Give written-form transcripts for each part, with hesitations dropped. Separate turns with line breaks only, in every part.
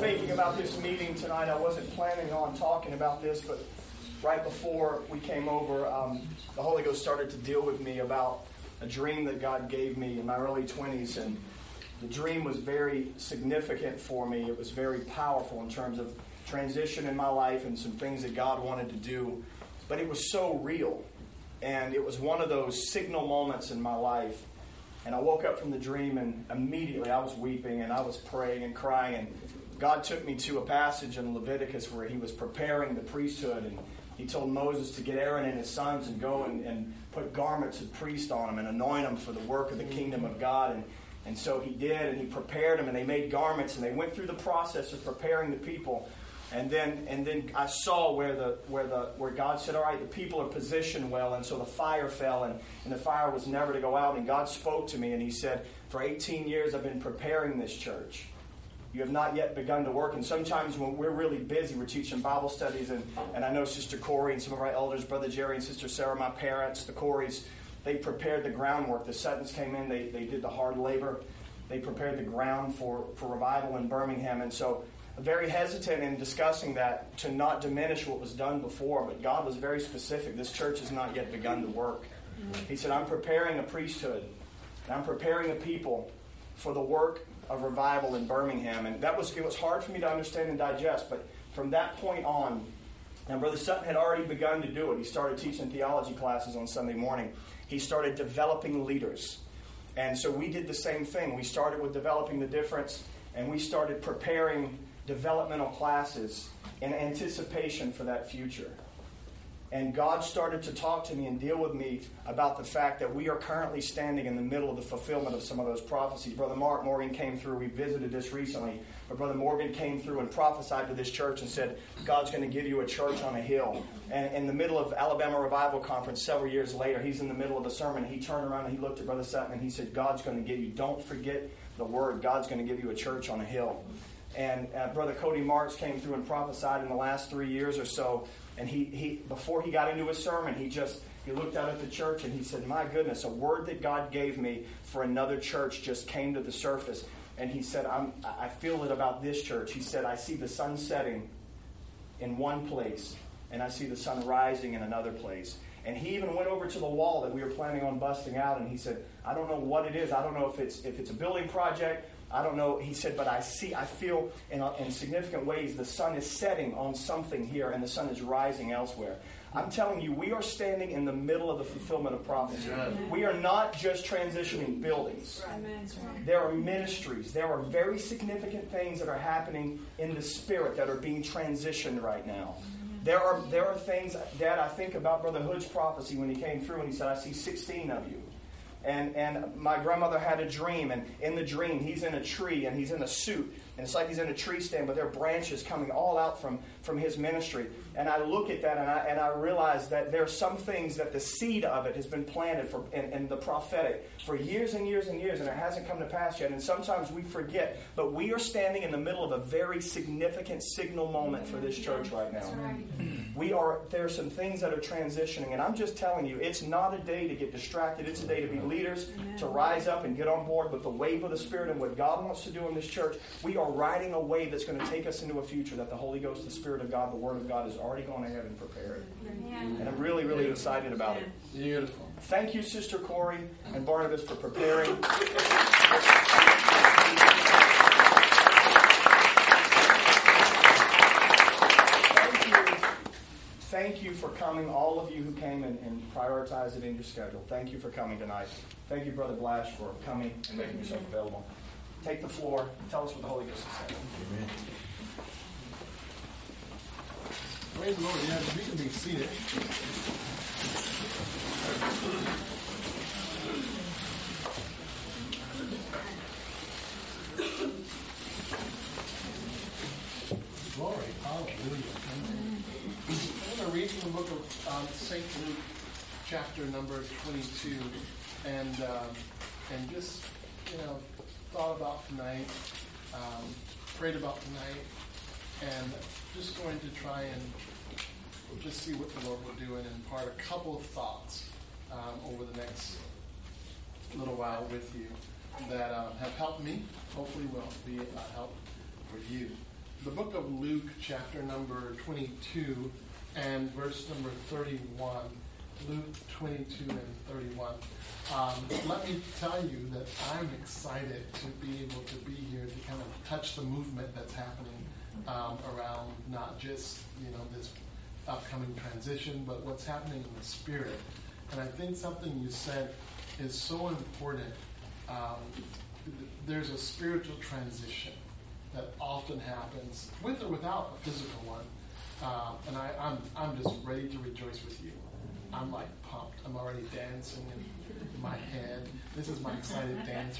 thinking about this meeting tonight. I wasn't planning on talking about this, but right before we came over, the Holy Ghost started to deal with me about a dream that God gave me in my early 20s, and the dream was very significant for me. It was very powerful in terms of transition in my life and some things that God wanted to do, but it was so real, and it was one of those signal moments in my life. And I woke up from the dream, and immediately I was weeping, and I was praying and crying, and God took me to a passage in Leviticus where he was preparing the priesthood, and he told Moses to get Aaron and his sons and go and put garments of priest on them and anoint them for the work of the kingdom of God. And so he did, and he prepared them, and they made garments, and they went through the process of preparing the people. And then I saw where God said, all right, the people are positioned well, and so the fire fell, and the fire was never to go out. And God spoke to me, and he said, for 18 years I've been preparing this church. You have not yet begun to work. And sometimes when we're really busy, we're teaching Bible studies, and I know Sister Corey and some of our elders, Brother Jerry and Sister Sarah, my parents, the Coreys, they prepared the groundwork. The Suttons came in, they did the hard labor. They prepared the ground for revival in Birmingham. And so very hesitant in discussing that to not diminish what was done before, but God was very specific. This church has not yet begun to work. He said, I'm preparing a priesthood, and I'm preparing a people for the work of revival in Birmingham. And it was hard for me to understand and digest, but from that point on, and Brother Sutton had already begun to do it. He started teaching theology classes on Sunday morning. He started developing leaders. And so we did the same thing. We started with developing the difference, and we started preparing developmental classes in anticipation for that future. And God started to talk to me and deal with me about the fact that we are currently standing in the middle of the fulfillment of some of those prophecies. Brother Mark Morgan came through. We visited this recently. But Brother Morgan came through and prophesied to this church and said, God's going to give you a church on a hill. And in the middle of Alabama Revival Conference several years later, he's in the middle of a sermon. He turned around and he looked at Brother Sutton and he said, God's going to give you, don't forget the word, God's going to give you a church on a hill. And Brother Cody Marks came through and prophesied in the last 3 years or so. And he before he got into his sermon, he looked out at the church and he said, my goodness, a word that God gave me for another church just came to the surface. And he said, I feel it about this church. He said, I see the sun setting in one place, and I see the sun rising in another place. And he even went over to the wall that we were planning on busting out, and he said, I don't know what it is. I don't know if it's a building project. I don't know. He said, but I feel in significant ways the sun is setting on something here and the sun is rising elsewhere. I'm telling you, we are standing in the middle of the fulfillment of prophecy. We are not just transitioning buildings. There are ministries. There are very significant things that are happening in the spirit that are being transitioned right now. There are things, Dad, I think about Brother Hood's prophecy when he came through and he said, I see 16 of you. And my grandmother had a dream, and in the dream, he's in a tree, and he's in a suit, and it's like he's in a tree stand, but there are branches coming all out from his ministry. And I look at that, and I realize that there are some things that the seed of it has been planted in the prophetic for years and years and years, and it hasn't come to pass yet. And sometimes we forget, but we are standing in the middle of a very significant signal moment for this church right now. There are some things that are transitioning, and I'm just telling you, it's not a day to get distracted. It's a day to be leaders, to rise up and get on board with the wave of the Spirit and what God wants to do in this church. We are riding a wave that's going to take us into a future that the Holy Ghost, the Spirit of God, the Word of God has already gone ahead and prepared. And I'm really, really excited about it.
Beautiful.
Thank you, Sister Corey and Barnabas, for preparing. Thank you for coming, all of you who came and prioritized it in your schedule. Thank you for coming tonight. Thank you, Brother Blash, for coming and making yourself available. Take the floor and tell us what the Holy Ghost is saying.
Amen. Praise the Lord. Yeah, we can be seated. Glory. Hallelujah. I'm going to read from the book of St. Luke, chapter number 22, and just, thought about tonight, prayed about tonight, and just going to try and just see what the Lord will do and impart a couple of thoughts over the next little while with you that have helped me, hopefully will be a help for you. the book of Luke, chapter number 22, and verse number 31. Luke 22 and 31. Let me tell you that I'm excited to be able to be here to kind of touch the movement that's happening around not just this upcoming transition, but what's happening in the spirit. And I think something you said is so important. There's a spiritual transition that often happens with or without a physical one. And I'm just ready to rejoice with you. I'm like pumped. I'm already dancing in my head. This is my excited dance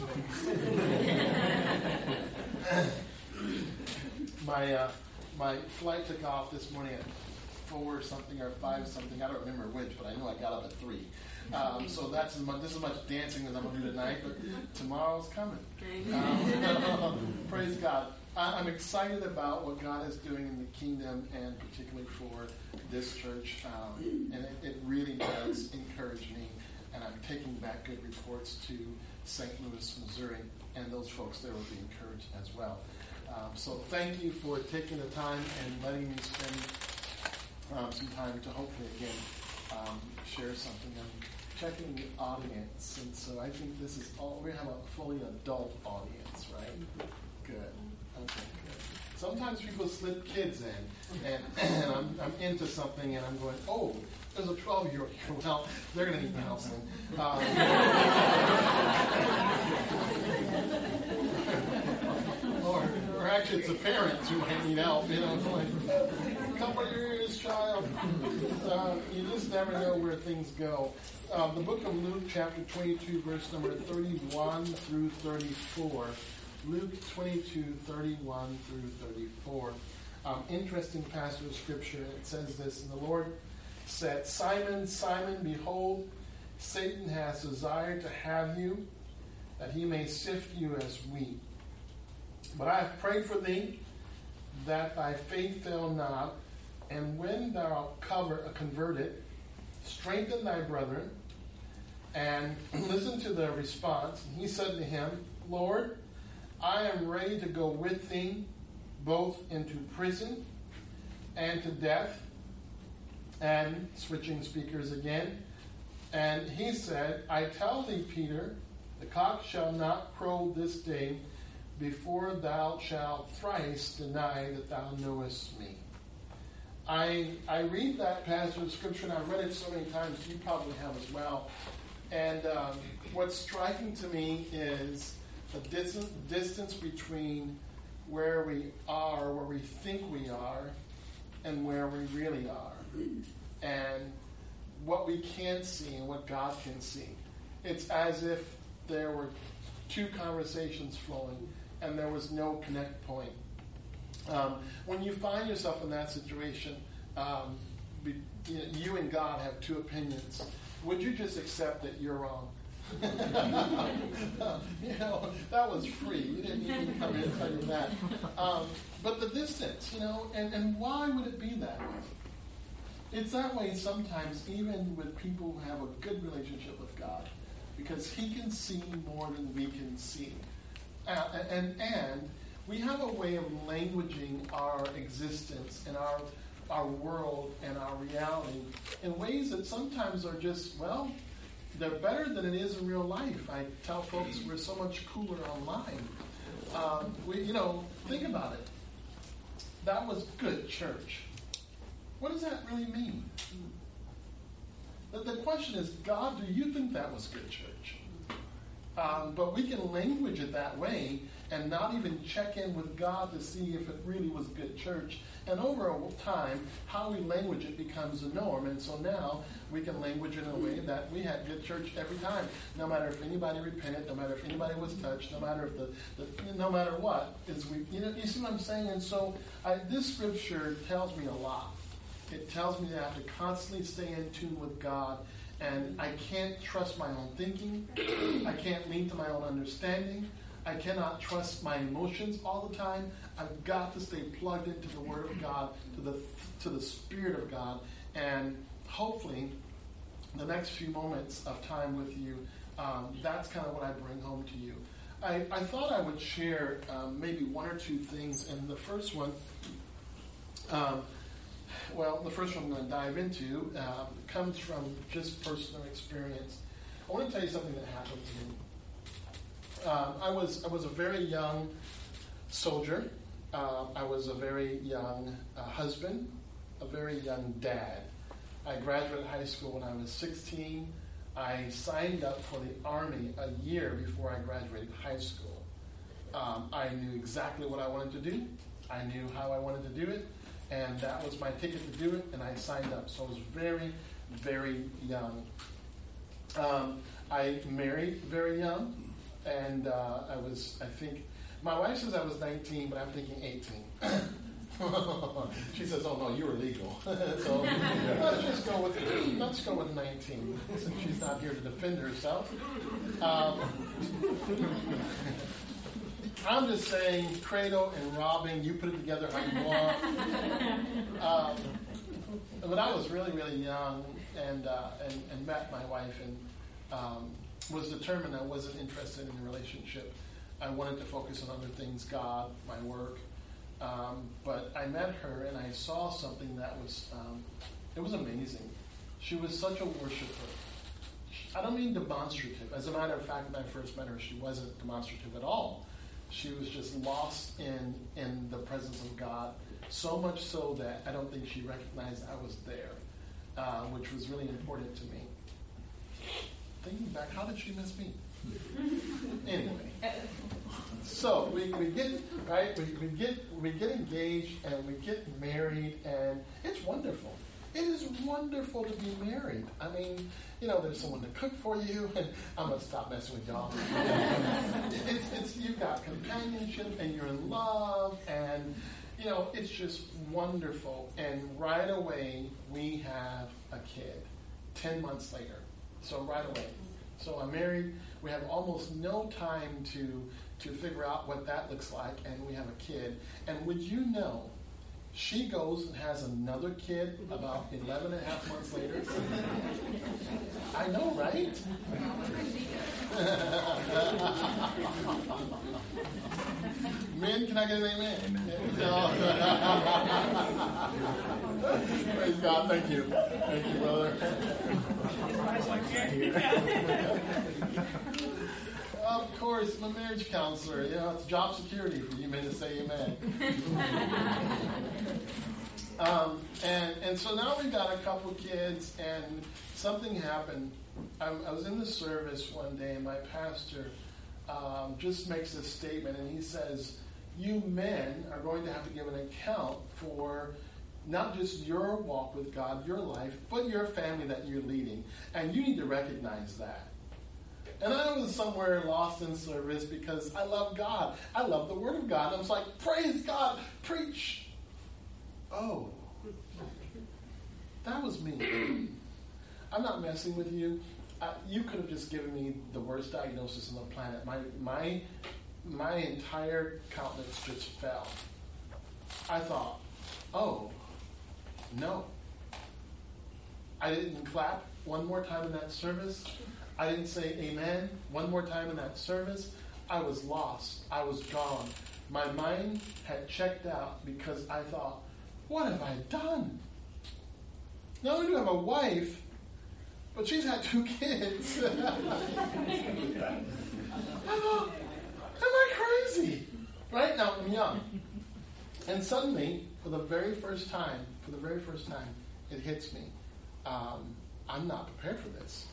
race. My flight took off this morning at 4 something or 5 something. I don't remember which, but I know I got up at 3. So this is much dancing as I'm going to do tonight, but tomorrow's coming. Praise God. I'm excited about what God is doing in the kingdom, and particularly for this church. And it really does encourage me. And I'm taking back good reports to St. Louis, Missouri, and those folks there will be encouraged as well. So thank you for taking the time and letting me spend some time to hopefully, again, share something. I'm checking the audience, and so I think this is all, we have a fully adult audience, right? Good. Okay, good. Sometimes people slip kids in, and I'm into something, and I'm going, oh, there's a 12-year-old here. Well, they're going to need counseling. Or actually, it's the parents who might need help. Like, couple years, child. You just never know where things go. The book of Luke, chapter 22, verse number 31 through 34. Luke 22, 31 through 34. Interesting passage of Scripture. It says this, and the Lord said, Simon, Simon, behold, Satan has desired to have you, that he may sift you as wheat. But I have prayed for thee, that thy faith fail not, and when thou art converted, strengthen thy brethren. And listen to the response. And he said to him, Lord, I am ready to go with thee, both into prison and to death. And switching speakers again. And he said, I tell thee, Peter, the cock shall not crow this day before thou shalt thrice deny that thou knowest me. I read that passage of Scripture, and I've read it so many times, you probably have as well. And what's striking to me is the distance between where we are, where we think we are, and where we really are. And what we can't see and what God can see. It's as if there were two conversations flowing and there was no connect point. When you find yourself in that situation, you and God have two opinions. Would you just accept that you're wrong? That was free. You didn't even come in and tell you that. But the distance, and why would it be that way? It's that way sometimes even with people who have a good relationship with God, because He can see more than we can see. And we have a way of languaging our existence and our world and our reality in ways that sometimes are just, they're better than it is in real life. I tell folks we're so much cooler online. Think about it. That was good church. What does that really mean? The question is, God, do you think that was good church? But we can language it that way and not even check in with God to see if it really was good church. And over time, how we language it becomes a norm. And so now we can language it in a way that we had good church every time. No matter if anybody repented, no matter if anybody was touched, no matter if no matter what. You see what I'm saying? And so this scripture tells me a lot. It tells me that I have to constantly stay in tune with God. And I can't trust my own thinking. I can't lean to my own understanding. I cannot trust my emotions all the time. I've got to stay plugged into the Word of God, to the Spirit of God. And hopefully, the next few moments of time with you, that's kind of what I bring home to you. I thought I would share maybe one or two things, and the first one, the first one I'm going to dive into comes from just personal experience. I want to tell you something that happened to me. I was a very young soldier. I was a very young husband, a very young dad. I graduated high school when I was 16. I signed up for the Army a year before I graduated high school. I knew exactly what I wanted to do. I knew how I wanted to do it, and that was my ticket to do it, and I signed up. So I was very, very young. I married very young, and I think, my wife says I was 19, but I'm thinking 18. She says, "Oh no, you were legal." So let's go with 19. Since she's not here to defend herself. I'm just saying, cradle and robbing, you put it together how you want. But I was really, really young and met my wife and was determined I wasn't interested in a relationship. I wanted to focus on other things, God, my work. But I met her and I saw something that was, it was amazing. She was such a worshiper. I don't mean demonstrative. As a matter of fact, when I first met her, she wasn't demonstrative at all. She was just lost in the presence of God, so much so that I don't think she recognized I was there, which was really important to me. Thinking back, how did she miss me? Anyway, so we get engaged and we get married, and it's wonderful. It is wonderful to be married. I mean, there's someone to cook for you, and I'm gonna stop messing with y'all. You've got companionship, and you're in love, and it's just wonderful. And right away we have a kid. 10 months later, so right away. So I'm married. We have almost no time to figure out what that looks like, and we have a kid. And would you know, she goes and has another kid about 11 and a half months later. I know, right? Men, can I get an amen? Praise God. Thank you. Thank you, brother. Of course, I'm a marriage counselor. It's job security for you men to say amen. And so now we've got a couple kids, and something happened. I was in the service one day, and my pastor just makes this statement, and he says, you men are going to have to give an account for not just your walk with God, your life, but your family that you're leading. And you need to recognize that. And I was somewhere lost in service because I love God. I love the Word of God. And I was like, praise God, preach. Oh, that was me. I'm not messing with you. You could have just given me the worst diagnosis on the planet. My entire countenance just fell. I thought, oh, no. I didn't clap one more time in that service. I didn't say amen one more time in that service. I was lost. I was gone. My mind had checked out because I thought, what have I done? Not only do I have a wife, but she's had 2 kids. I thought, am I crazy? Right now, I'm young. And suddenly, for the very first time, it hits me. I'm not prepared for this.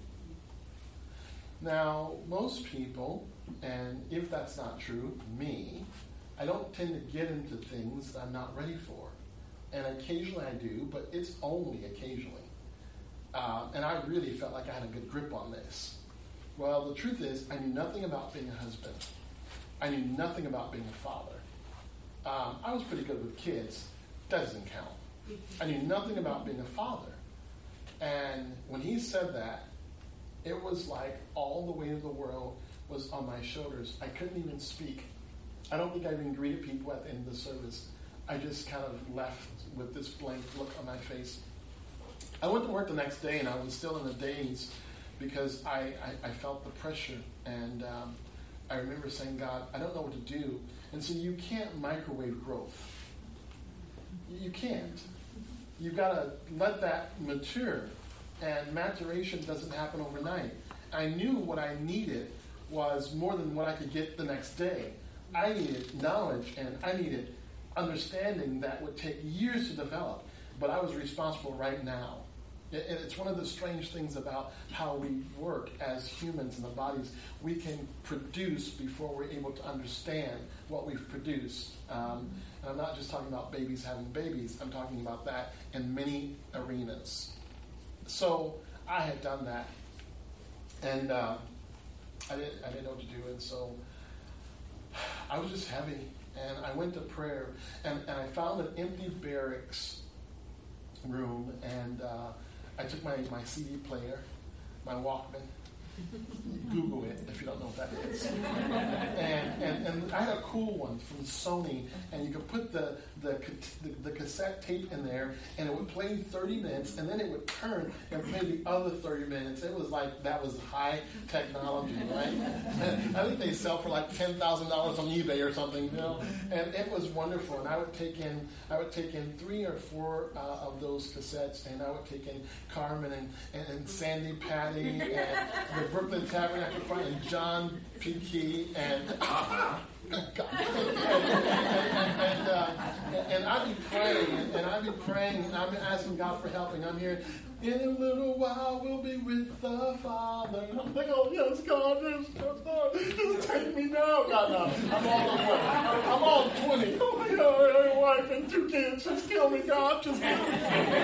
Now, most people, and if that's not true, me, I don't tend to get into things that I'm not ready for. And occasionally I do, but it's only occasionally. And I really felt like I had a good grip on this. Well, the truth is, I knew nothing about being a husband. I knew nothing about being a father. I was pretty good with kids. That doesn't count. I knew nothing about being a father. And when he said that, it was like all the weight of the world was on my shoulders. I couldn't even speak. I don't think I even greeted people at the end of the service. I just kind of left with this blank look on my face. I went to work the next day, and I was still in a daze because I felt the pressure. And I remember saying, God, I don't know what to do. And so you can't microwave growth. You can't. You've got to let that mature. And maturation doesn't happen overnight. I knew what I needed was more than what I could get the next day. I needed knowledge and I needed understanding that would take years to develop. But I was responsible right now. And it's one of the strange things about how we work as humans in the bodies. We can produce before we're able to understand what we've produced. And I'm not just talking about babies having babies. I'm talking about that in many arenas. So I had done that. And I didn't know what to do. And so I was just heavy. And I went to prayer. And I found an empty barracks room. And I took my CD player, my Walkman. Google it if you don't know what that is. And I had a cool one from Sony, and you could put the cassette tape in there, and it would play 30 minutes, and then it would turn and play the other 30 minutes. It was like that was high technology, right? And I think they sell for like $10,000 on eBay or something, you know. And it was wonderful. And I would take in 3 or 4 of those cassettes, and I would take in Carmen and Sandy Patty and the Brooklyn Tabernacle Choir and John P. Key and and I'd be praying and I'd be asking God for help, and I'm here. In a little while we'll be with the Father. And I'm like, oh yes, God, yes, God, just take me now, God. No, I'm all the way. I'm all 20. Oh my God, I have a wife and 2 kids. Just kill me, God. Just kill me.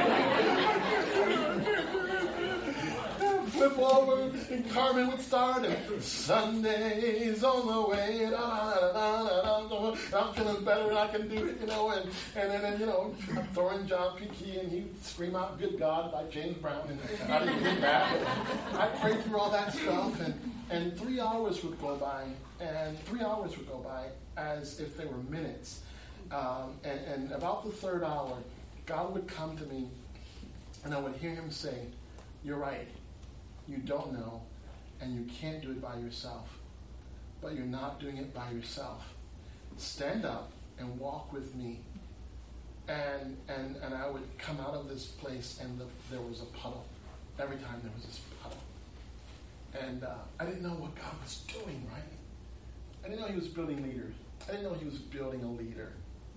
Flip over, and Carmen would start, and Sunday's on the way, and I'm feeling better, and I can do it, you know, and then, you know, I'm throwing John P. Key, and he'd scream out, "Good God," by James Brown, and I didn't get that, but I prayed through all that stuff, and 3 hours would go by, as if they were minutes, and about the 3rd hour, God would come to me, and I would hear him say, "You're right. You don't know, and you can't do it by yourself. But you're not doing it by yourself. Stand up and walk with me." And I would come out of this place, and there was a puddle. Every time there was this puddle. And I didn't know what God was doing, right? I didn't know he was building leaders. I didn't know he was building a leader.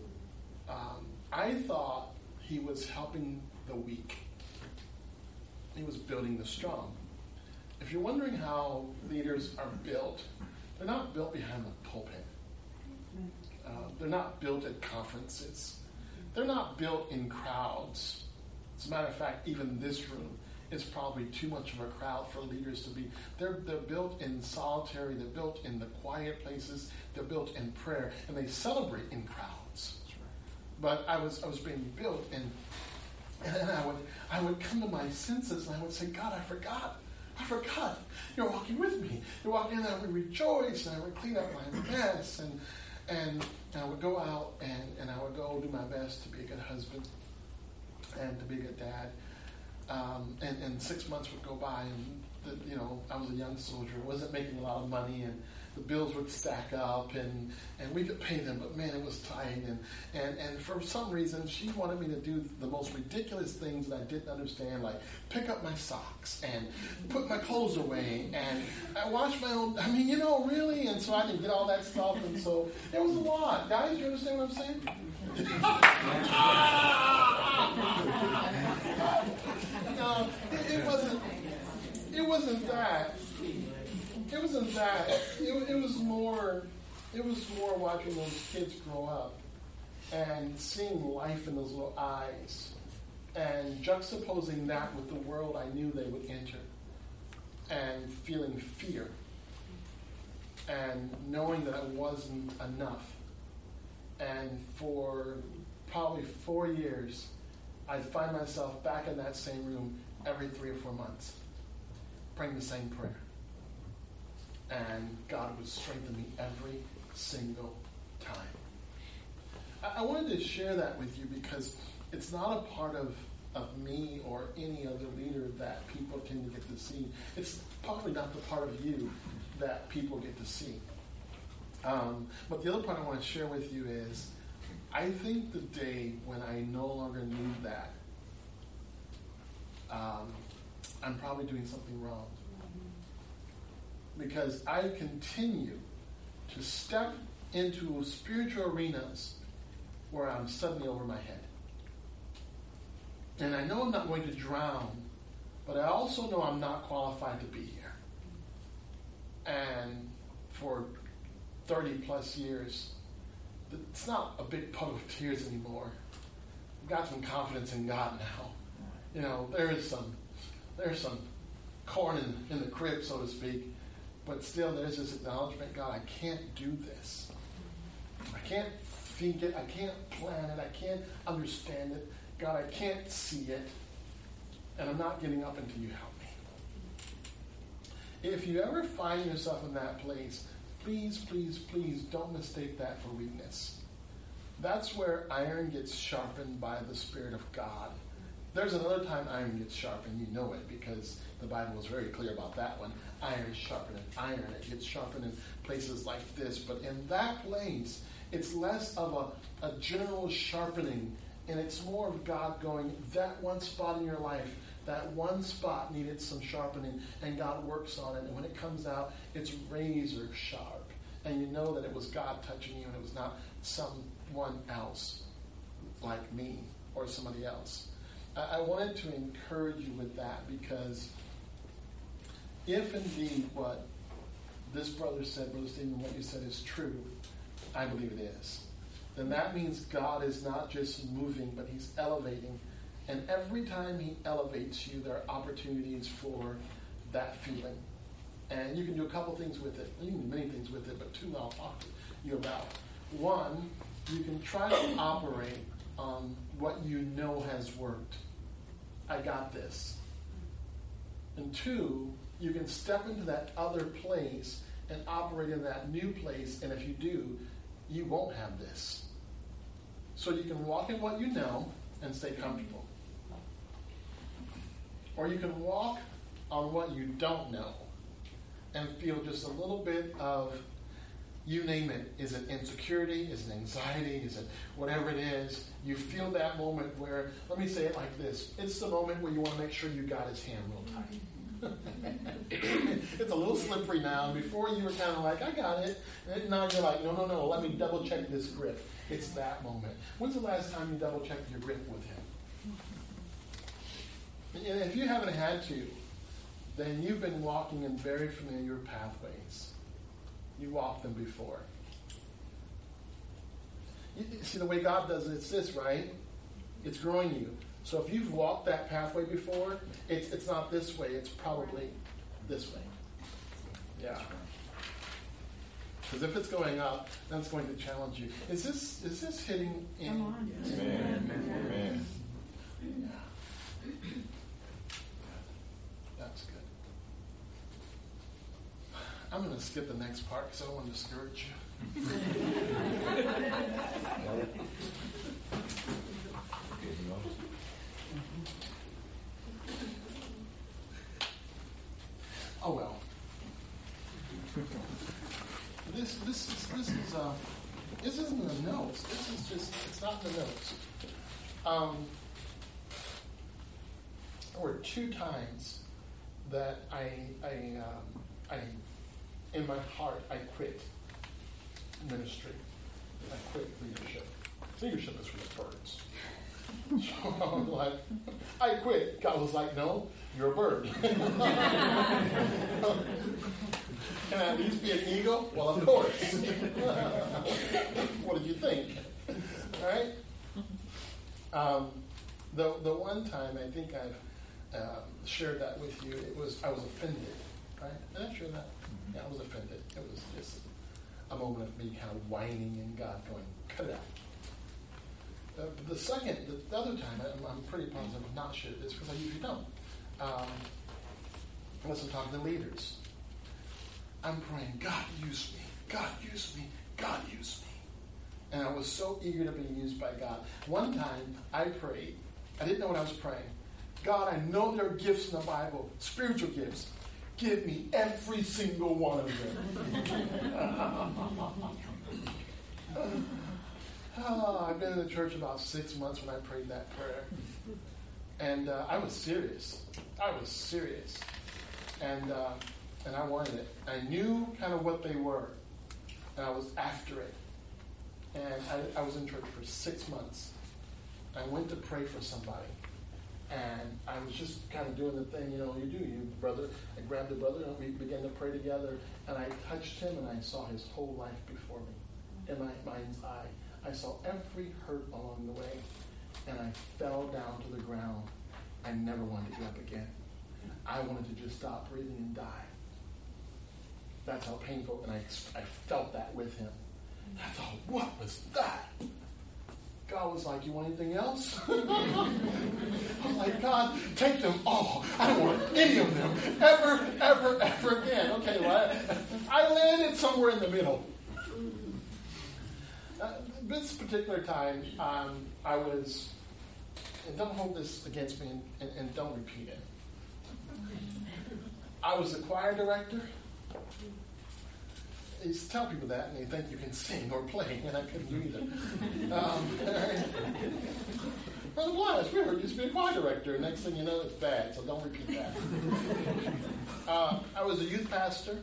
I thought he was helping the weak. He was building the strong. If you're wondering how leaders are built, they're not built behind the pulpit. They're not built at conferences. They're not built in crowds. As a matter of fact, even this room is probably too much of a crowd for leaders to be. They're built in solitary. They're built in the quiet places. They're built in prayer, and they celebrate in crowds. But I was being built, and I would come to my senses, and I would say, "God, I forgot. You're walking with me. You're walking," and I would rejoice, and I would clean up my mess, and I would go out, and I would go do my best to be a good husband and to be a good dad. And 6 months would go by, and I was a young soldier, wasn't making a lot of money, and the bills would stack up, and we could pay them, but man, it was tight. And for some reason, she wanted me to do the most ridiculous things that I didn't understand, like pick up my socks and put my clothes away, and I wash my own. I mean, really. And so I didn't get all that stuff, and so it was a lot. Guys, you understand what I'm saying? No, it wasn't that. It wasn't that. It was more watching those kids grow up and seeing life in those little eyes and juxtaposing that with the world I knew they would enter and feeling fear and knowing that it wasn't enough. And for probably 4 years, I'd find myself back in that same room every 3 or 4 months, praying the same prayer. And God would strengthen me every single time. I wanted to share that with you because it's not a part of me or any other leader that people tend to get to see. It's probably not the part of you that people get to see. But the other part I want to share with you is, I think the day when I no longer need that, I'm probably doing something wrong. Because I continue to step into spiritual arenas where I'm suddenly over my head. And I know I'm not going to drown, but I also know I'm not qualified to be here. And for 30 plus years, it's not a big puddle of tears anymore. I've got some confidence in God now. You know, there's some corn in the crib, so to speak. But still, there's this acknowledgement, God, I can't do this. I can't think it. I can't plan it. I can't understand it. God, I can't see it. And I'm not getting up until you help me. If you ever find yourself in that place, please, please, please don't mistake that for weakness. That's where iron gets sharpened by the Spirit of God. There's another time iron gets sharpened. You know it because the Bible is very clear about that one. Iron is sharpened in iron. It gets sharpened in places like this. But in that place, it's less of a general sharpening, and it's more of God going, that one spot in your life, that one spot needed some sharpening, and God works on it. And when it comes out, it's razor sharp. And you know that it was God touching you, and it was not someone else like me or somebody else. I wanted to encourage you with that, because if indeed what this brother said, Brother Stephen, what you said is true, I believe it is, then that means God is not just moving, but he's elevating. And every time he elevates you, there are opportunities for that feeling. And you can do a couple things with it. You can do many things with it, but two I'll talk to you about. One, you can try to operate on what you know has worked. I got this. And two, you can step into that other place and operate in that new place, and if you do, you won't have this. So you can walk in what you know and stay comfortable. Or you can walk on what you don't know and feel just a little bit of, you name it. Is it insecurity? Is it anxiety? Is it whatever it is? You feel that moment where, let me say it like this. It's the moment where you want to make sure you got his hand real tight. It's a little slippery now. Before you were kind of like, I got it. And now you're like, no, let me double check this grip. It's that moment. When's the last time you double checked your grip with him? And if you haven't had to, then you've been walking in very familiar pathways. You walked them before. You see, the way God does it, it's this, right? It's growing you. So if you've walked that pathway before, it's not this way. It's probably this way. Yeah. Because if it's going up, then it's going to challenge you. Is this hitting in?
Come on.
Amen.
Yeah. That's good. I'm going to skip the next part because I don't want to discourage you. Oh well. This isn't in the notes. This is just, it's not in the notes. There were 2 times that I in my heart, I quit ministry. I quit leadership. Leadership is for the birds. So I was like, I quit. God was like, no, you're a bird. Can I at least be an eagle? Well, of course. What did you think? All right? The one time, I think I've shared that with you, I was offended. Right? Did I share that? Yeah, I was offended. It was just a moment of me kind of whining and God going, cut it out. The other time, I'm pretty positive I've not shared this because I usually don't. Unless I'm talking to leaders. I'm praying, God use me, God use me, God use me. And I was so eager to be used by God. One time, I prayed. I didn't know what I was praying. God, I know there are gifts in the Bible, spiritual gifts. Give me every single one of them. I've been in the church about 6 months when I prayed that prayer. And I was serious. And I wanted it. I knew kind of what they were. And I was after it. And I was in church for 6 months. I went to pray for somebody. And I was just kind of doing the thing, you do. I grabbed the brother and we began to pray together. And I touched him and I saw his whole life before me. In my mind's eye. I saw every hurt along the way. And I fell down to the ground. I never wanted to get up again. I wanted to just stop breathing and die. That's how painful. And I felt that with him. I thought, what was that? God was like, you want anything else? I'm like, God, take them all. I don't want any of them ever again. Okay, well, I landed somewhere in the middle. This particular time, I was, and don't hold this against me and don't repeat it. I was a choir director. You tell people that and they think you can sing or play, and I couldn't do either. Brother Blias, we heard you used to be a choir director. Next thing you know, it's bad, so don't repeat that. I was a youth pastor.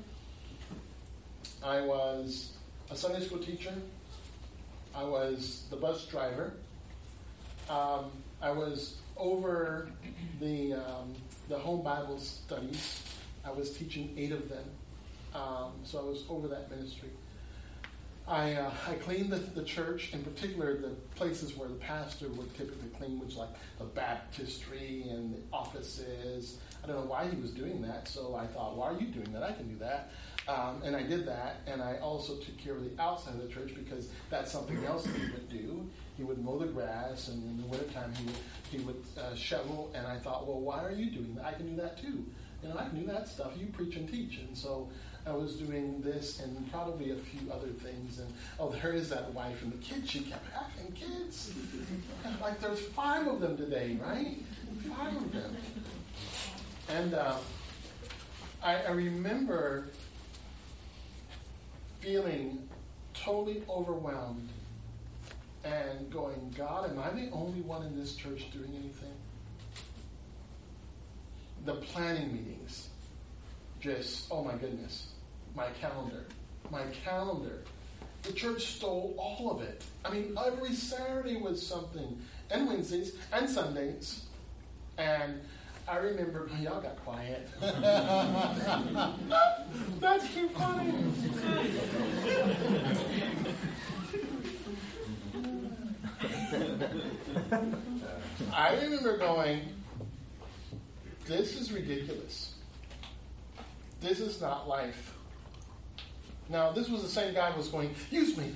I was a Sunday school teacher. I was the bus driver. I was over the home Bible studies. I was teaching 8 of them. So I was over that ministry. I cleaned the church, in particular the places where the pastor would typically clean, which like the baptistry and the offices. I don't know why he was doing that, so I thought, why are you doing that? I can do that. And I did that, and I also took care of the outside of the church because that's something else that he would do. He would mow the grass, and in the wintertime he would shovel, and I thought, well, why are you doing that? I can do that too. I can do that stuff. You preach and teach. And so I was doing this and probably a few other things. And, there is that wife and the kids. She kept having kids. Like there's 5 of them today, right? 5 of them. And I remember feeling totally overwhelmed and going, God, am I the only one in this church doing anything? The planning meetings, just, oh my goodness, my calendar. The church stole all of it. I mean, every Saturday was something, and Wednesdays, and Sundays. And I remember, y'all got quiet. That's too funny. I remember going, this is ridiculous. This is not life. Now, this was the same guy who was going, use me.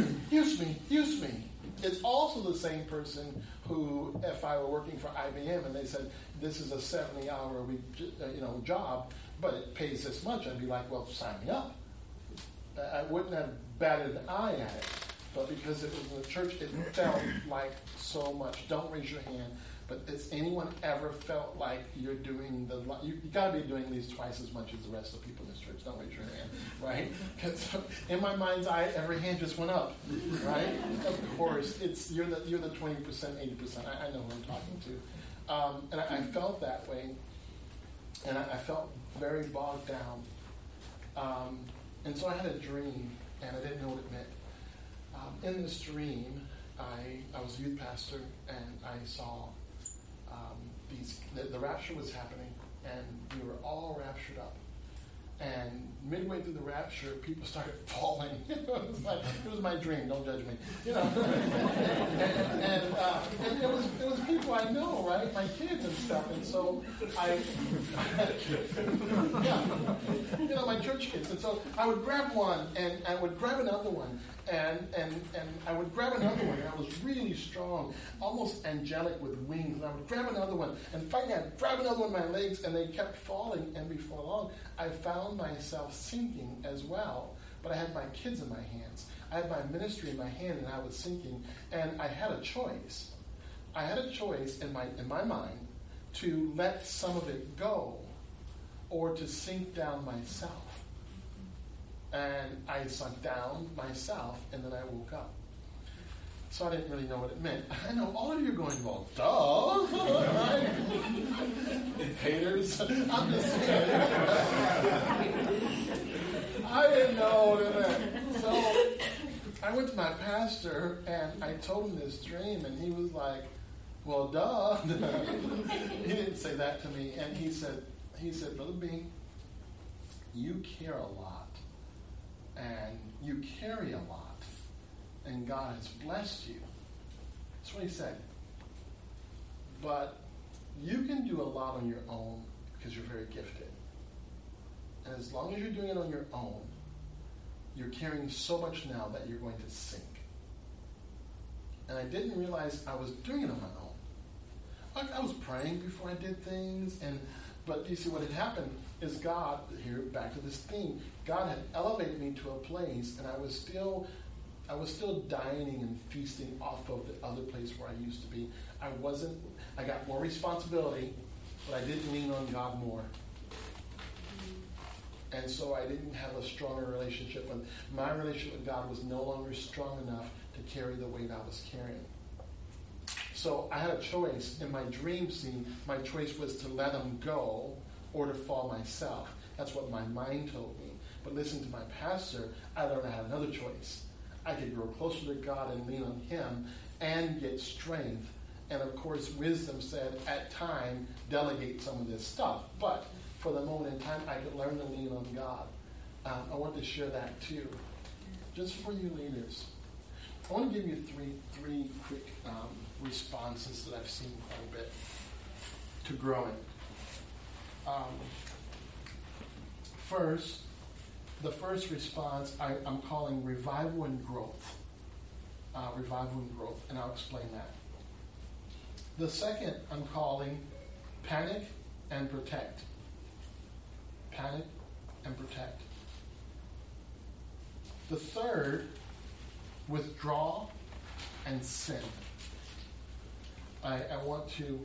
It's also the same person who, if I were working for IBM and they said, this is a 70-hour-a-week job, but it pays this much, I'd be like, well, sign me up. I wouldn't have batted an eye at it. But because it was in the church, it felt like so much. Don't raise your hand. But has anyone ever felt like you're doing you got to be doing these twice as much as the rest of the people in this church? Don't raise your hand, right? Because in my mind's eye, every hand just went up, right? Of course, you're the 20%, 80%. I know who I'm talking to, and I felt that way, and I felt very bogged down, and so I had a dream, and I didn't know what it meant. In this dream, I was a youth pastor, and I saw the rapture was happening, and we were all raptured up. And midway through the rapture, people started falling. It was my dream. Don't judge me. And it was people I know, right? My kids and stuff. And so my church kids. And so I would grab one, and I would grab another one, and I would grab another one, and I was really strong, almost angelic with wings. And I would grab another one, and finally I'd grab another one with my legs, and they kept falling. And before long, I found myself sinking as well, but I had my kids in my hands. I had my ministry in my hand, and I was sinking, and I had a choice. I had a choice in my mind to let some of it go, or to sink down myself. And I sunk down myself, and then I woke up. So I didn't really know what it meant. I know all of you are going, well, duh. Right? Haters. I'm just saying. I didn't know what it meant. So I went to my pastor, and I told him this dream, and he was like, well, duh. He didn't say that to me. And he said, Brother B, you care a lot, and you carry a lot. And God has blessed you. That's what he said. But you can do a lot on your own because you're very gifted. And as long as you're doing it on your own, you're carrying so much now that you're going to sink. And I didn't realize I was doing it on my own. Like I was praying before I did things, but you see what had happened is God, here back to this theme, God had elevated me to a place, and I was still dining and feasting off of the other place where I used to be. I got more responsibility, but I didn't lean on God more. And so I didn't have a stronger relationship. And my relationship with God was no longer strong enough to carry the weight I was carrying. So I had a choice. In my dream scene, my choice was to let him go or to fall myself. That's what my mind told me. But listening to my pastor, I learned I had another choice. I could grow closer to God and lean on him and get strength. And of course, wisdom said, at time, delegate some of this stuff. But for the moment in time, I could learn to lean on God. I want to share that too. Just for you leaders. I want to give you three quick responses that I've seen quite a bit to growing. First, the first response I'm calling revival and growth. Revival and growth, and I'll explain that. The second I'm calling panic and protect. Panic and protect. The third, withdraw and sin. I want to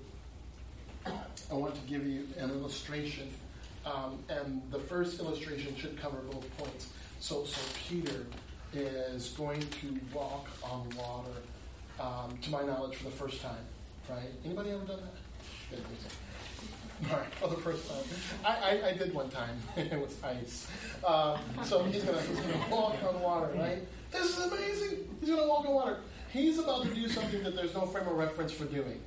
give you an illustration. And the first illustration should cover both points. So Peter is going to walk on water, to my knowledge, for the first time. Right? Anybody ever done that? Good. All right, for the first time. I did one time. It was ice. So he's gonna walk on water, right? This is amazing. He's gonna walk on water. He's about to do something that there's no frame of reference for doing.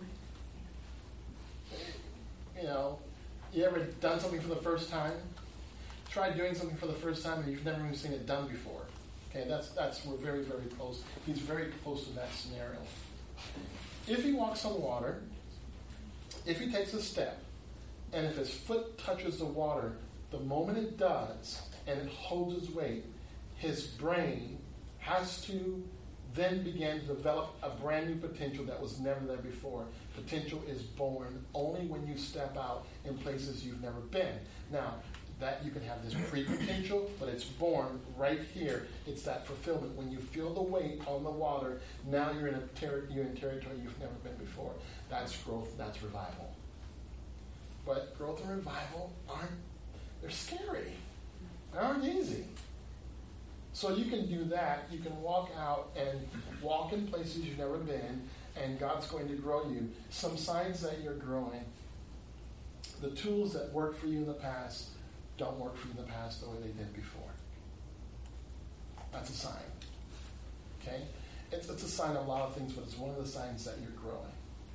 You know, you ever done something for the first time? Try doing something for the first time and you've never even seen it done before. Okay, that's we're very, very close. He's very close to that scenario. If he walks on water, if he takes a step, and if his foot touches the water, the moment it does, and it holds his weight, his brain has to then begin to develop a brand new potential that was never there before. Potential is born only when you step out in places you've never been. Now, that you can have this pre-potential, but it's born right here. It's that fulfillment. When you feel the weight on the water, now you're in territory you've never been before. That's growth, that's revival. But growth and revival they're scary. They aren't easy. So you can do that. You can walk out and walk in places you've never been, and God's going to grow you. Some signs that you're growing. The tools that worked for you in the past don't work for you in the past the way they did before. That's a sign. Okay? It's a sign of a lot of things, but it's one of the signs that you're growing.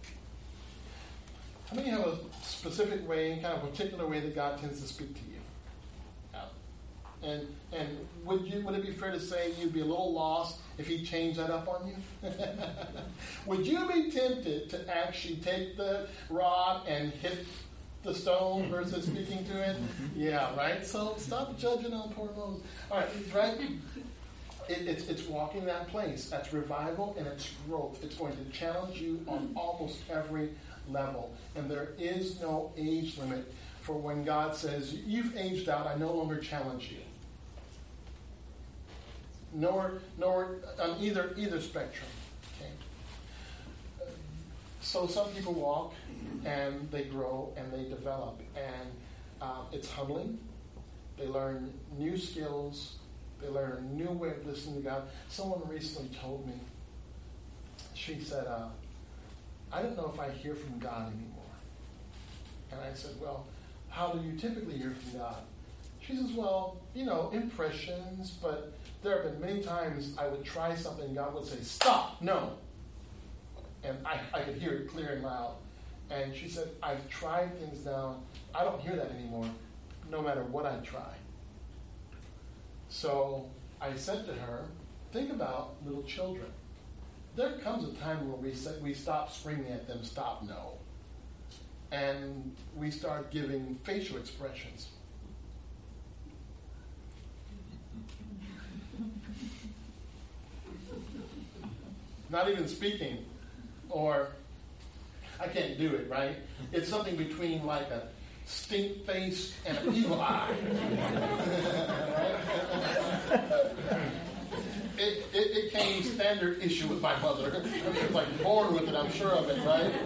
How many have a specific way, kind of a particular way that God tends to speak to you? Yeah. And would it be fair to say you'd be a little lost if he changed that up on you? Would you be tempted to actually take the rod and hit the stone versus speaking to it? Yeah, right? So stop judging on poor Moses. All right, right? It's walking that place. That's revival and it's growth. It's going to challenge you on almost every level. And there is no age limit for when God says, you've aged out, I no longer challenge you. Nor on either spectrum. Okay? So some people walk and they grow and they develop. And it's humbling. They learn new skills. They learn a new way of listening to God. Someone recently told me, she said, I don't know if I hear from God anymore. And I said, well, how do you typically hear from God? She says, well, impressions, but there have been many times I would try something and God would say, stop, no. And I could hear it clear and loud. And she said, I've tried things now. I don't hear that anymore, no matter what I try. So I said to her, think about little children. There comes a time where we stop screaming at them, stop, no. And we start giving facial expressions. Not even speaking, or I can't do it, right? It's something between like a stink face and an evil eye. It came standard issue with my mother. I was like born with it, I'm sure of it, right?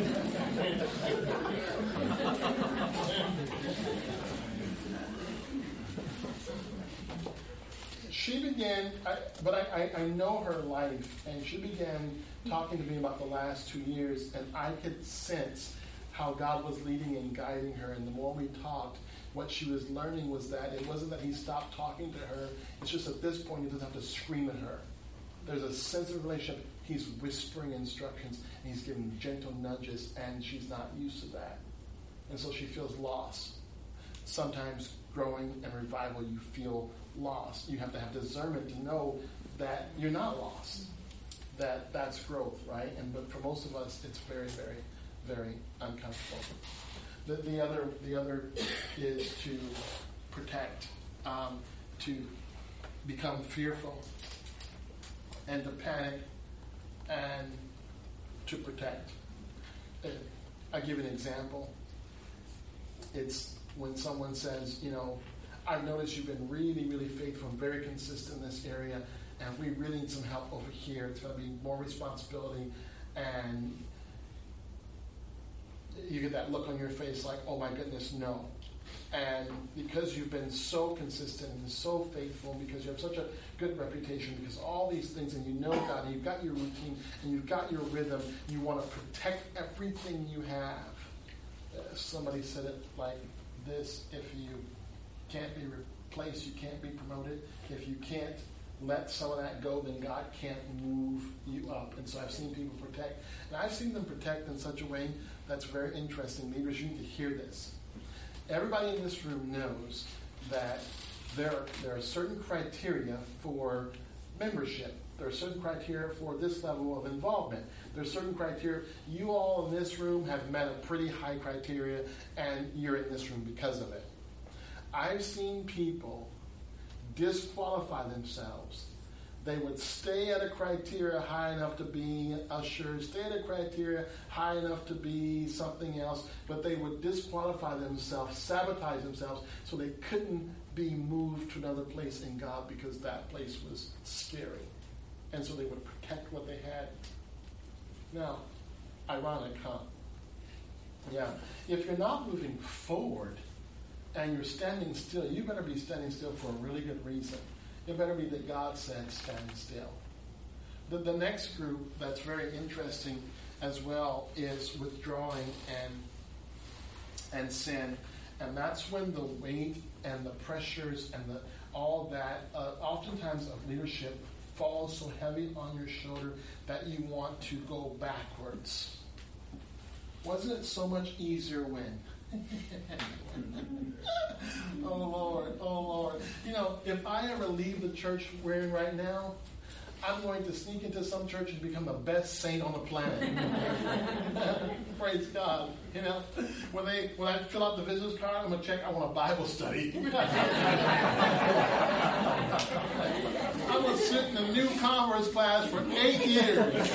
She began, I know her life, and she began talking to me about the last 2 years, and I could sense how God was leading and guiding her. And the more we talked, what she was learning was that it wasn't that he stopped talking to her. It's just at this point he doesn't have to scream at her. There's a sense of relationship. He's whispering instructions, and he's giving gentle nudges, and she's not used to that. And so she feels lost. Sometimes growing and revival, you feel lost. You have to have discernment to know that you're not lost. That's growth, right? But for most of us, it's very, very, very uncomfortable. The other is to protect, to become fearful, and to panic, and to protect. I give an example. It's when someone says, I've noticed you've been really, really faithful and very consistent in this area, and we really need some help over here. It's going to be more responsibility, and you get that look on your face like, oh my goodness, no. And because you've been so consistent and so faithful, because you have such a good reputation, because all these things, and you know God, and you've got your routine, and you've got your rhythm, you want to protect everything you have. Somebody said it like this: if you can't be replaced, you can't be promoted. If you can't let some of that go, then God can't move you up. And so I've seen people protect. And I've seen them protect in such a way that's very interesting. Leaders, you need to hear this. Everybody in this room knows that there are certain criteria for membership. There are certain criteria for this level of involvement. There are certain criteria. You all in this room have met a pretty high criteria, and you're in this room because of it. I've seen people disqualify themselves. They would stay at a criteria high enough to be an usher, stay at a criteria high enough to be something else, but they would disqualify themselves, sabotage themselves, so they couldn't be moved to another place in God because that place was scary. And so they would protect what they had. Now, ironic, huh? Yeah. If you're not moving forward and you're standing still, you better be standing still for a really good reason. It better be that God said stand still. The next group that's very interesting as well is withdrawing and sin. And that's when the weight and the pressures and all that, oftentimes of leadership, falls so heavy on your shoulder that you want to go backwards. Wasn't it so much easier when? Oh Lord. If I ever leave the church we're in right now, I'm going to sneak into some church and become the best saint on the planet. Praise God. When I fill out the business card, I'm going to check, I want a Bible study. I was sitting in a new Converse class for 8 years.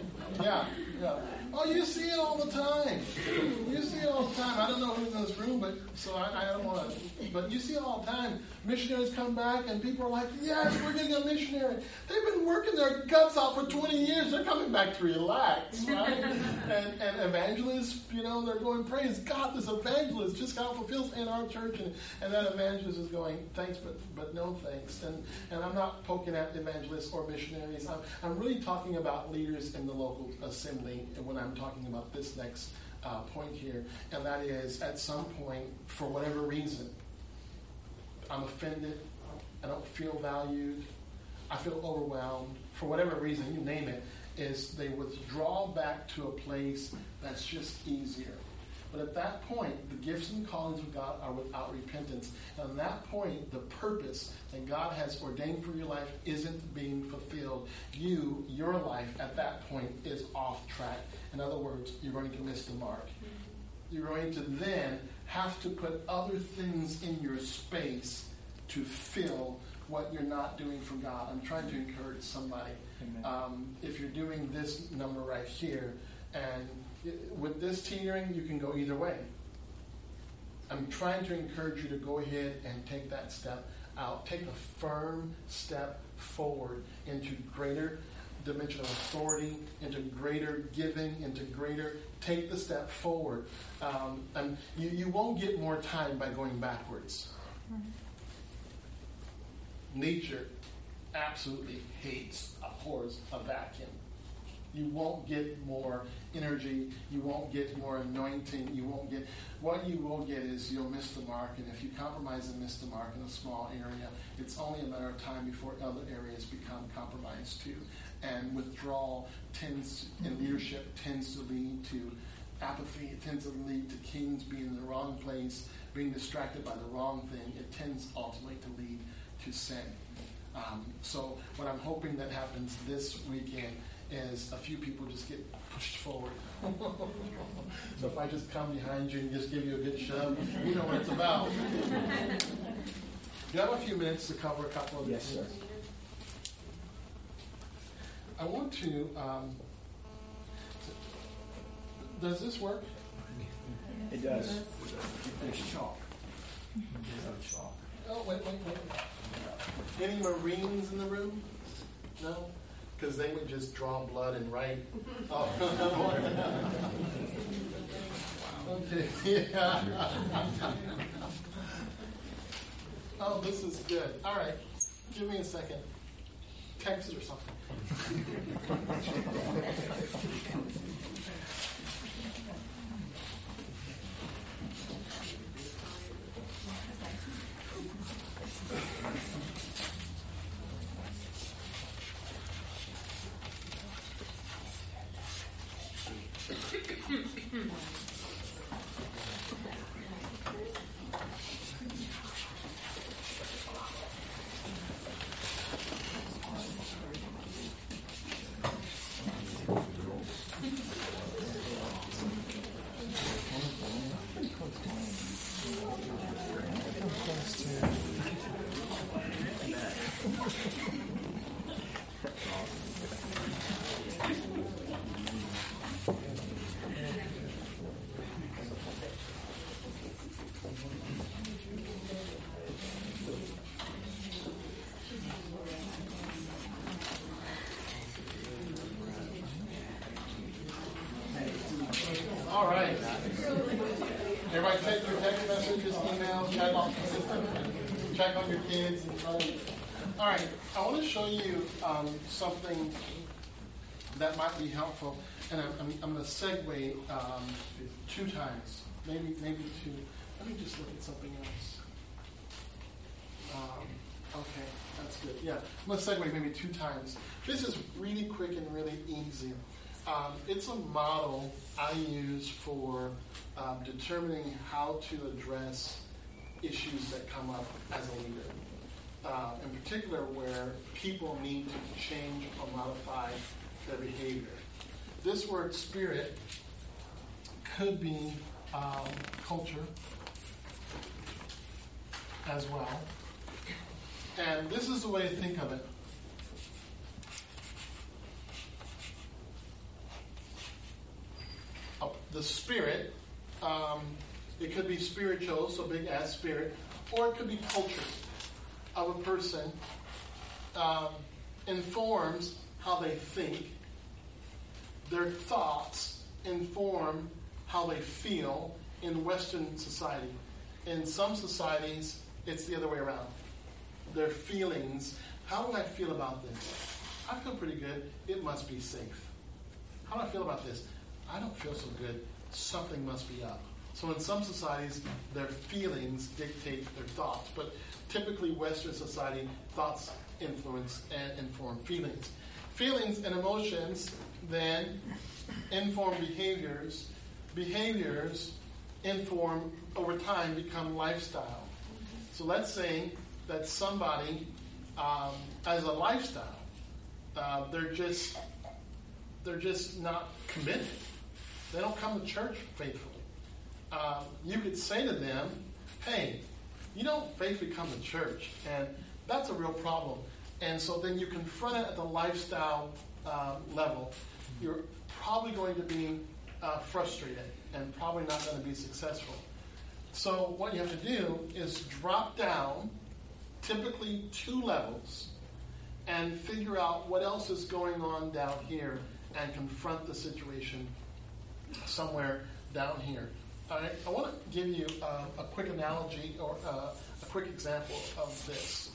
Yeah. Oh, you see it all the time. I don't know who's in this room, but so I don't want to. But you see it all the time. Missionaries come back and people are like, yes, we're getting a missionary. They've been working their guts out for 20 years. They're coming back to relax, right? and evangelists, they're going, praise God, this evangelist just got fulfilled in our church. And that evangelist is going, thanks, but no thanks. And I'm not poking at evangelists or missionaries. I'm really talking about leaders in the local assembly when I'm talking about this next point here, and that is, at some point, for whatever reason, I'm offended, I don't feel valued, I feel overwhelmed, for whatever reason, you name it, is they withdraw back to a place that's just easier. But at that point, the gifts and callings of God are without repentance. And at that point, the purpose that God has ordained for your life isn't being fulfilled. Your life at that point is off track. In other words, you're going to miss the mark. You're going to then have to put other things in your space to fill what you're not doing for God. I'm trying to encourage somebody. If you're doing this number right here, and with this teetering, you can go either way. I'm trying to encourage you to go ahead and take that step out. Take a firm step forward into greater dimension of authority, into greater giving, into greater, take the step forward. And you won't get more time by going backwards. Nature absolutely abhors a vacuum. You won't get more energy. You won't get more anointing. What you will get is you'll miss the mark. And if you compromise and miss the mark in a small area, it's only a matter of time before other areas become compromised too. And withdrawal in leadership tends to lead to apathy. It tends to lead to kings being in the wrong place, being distracted by the wrong thing. It tends ultimately to lead to sin. So what I'm hoping that happens this weekend is a few people just get pushed forward. So if I just come behind you and just give you a good shove, you know what it's about. You have a few minutes to cover a couple of these things.
Sir.
I want to. Does this work?
It does. There's chalk.
Oh, wait. Any Marines in the room? No? Because they would just draw blood and write. Oh. Okay. Yeah. Oh, this is good. All right. Give me a second. Text or something. All right. Everybody check your text messages, emails, check on your kids. All right. I want to show you something that might be helpful, and I'm going to segue 2 times, maybe 2. Let me just look at something else. Okay, that's good. Yeah, I'm going to segue maybe 2 times. This is really quick and really easy. It's a model I use for determining how to address issues that come up as a leader. In particular, where people need to change or modify their behavior. This word spirit could be culture as well. And this is the way to think of it. The spirit It could be spiritual, so big as spirit, or it could be culture of a person informs how they think. Their thoughts inform how they feel in Western society. In some societies, it's the other way around. Their feelings. How do I feel about this? I feel pretty good. It must be safe. How do I feel about this? I don't feel so good. Something must be up. So in some societies, their feelings dictate their thoughts. But typically Western society, thoughts influence and inform feelings. Feelings and emotions then inform behaviors. Behaviors inform, over time, become lifestyle. So let's say that somebody, as a lifestyle, they're just not committed. They don't come to church faithfully. You could say to them, hey, you don't faithfully come to church, and that's a real problem. And so then you confront it at the lifestyle level. You're probably going to be frustrated and probably not going to be successful. So what you have to do is drop down, typically 2 levels, and figure out what else is going on down here and confront the situation somewhere down here. All right, I want to give you a quick analogy or a quick example of this.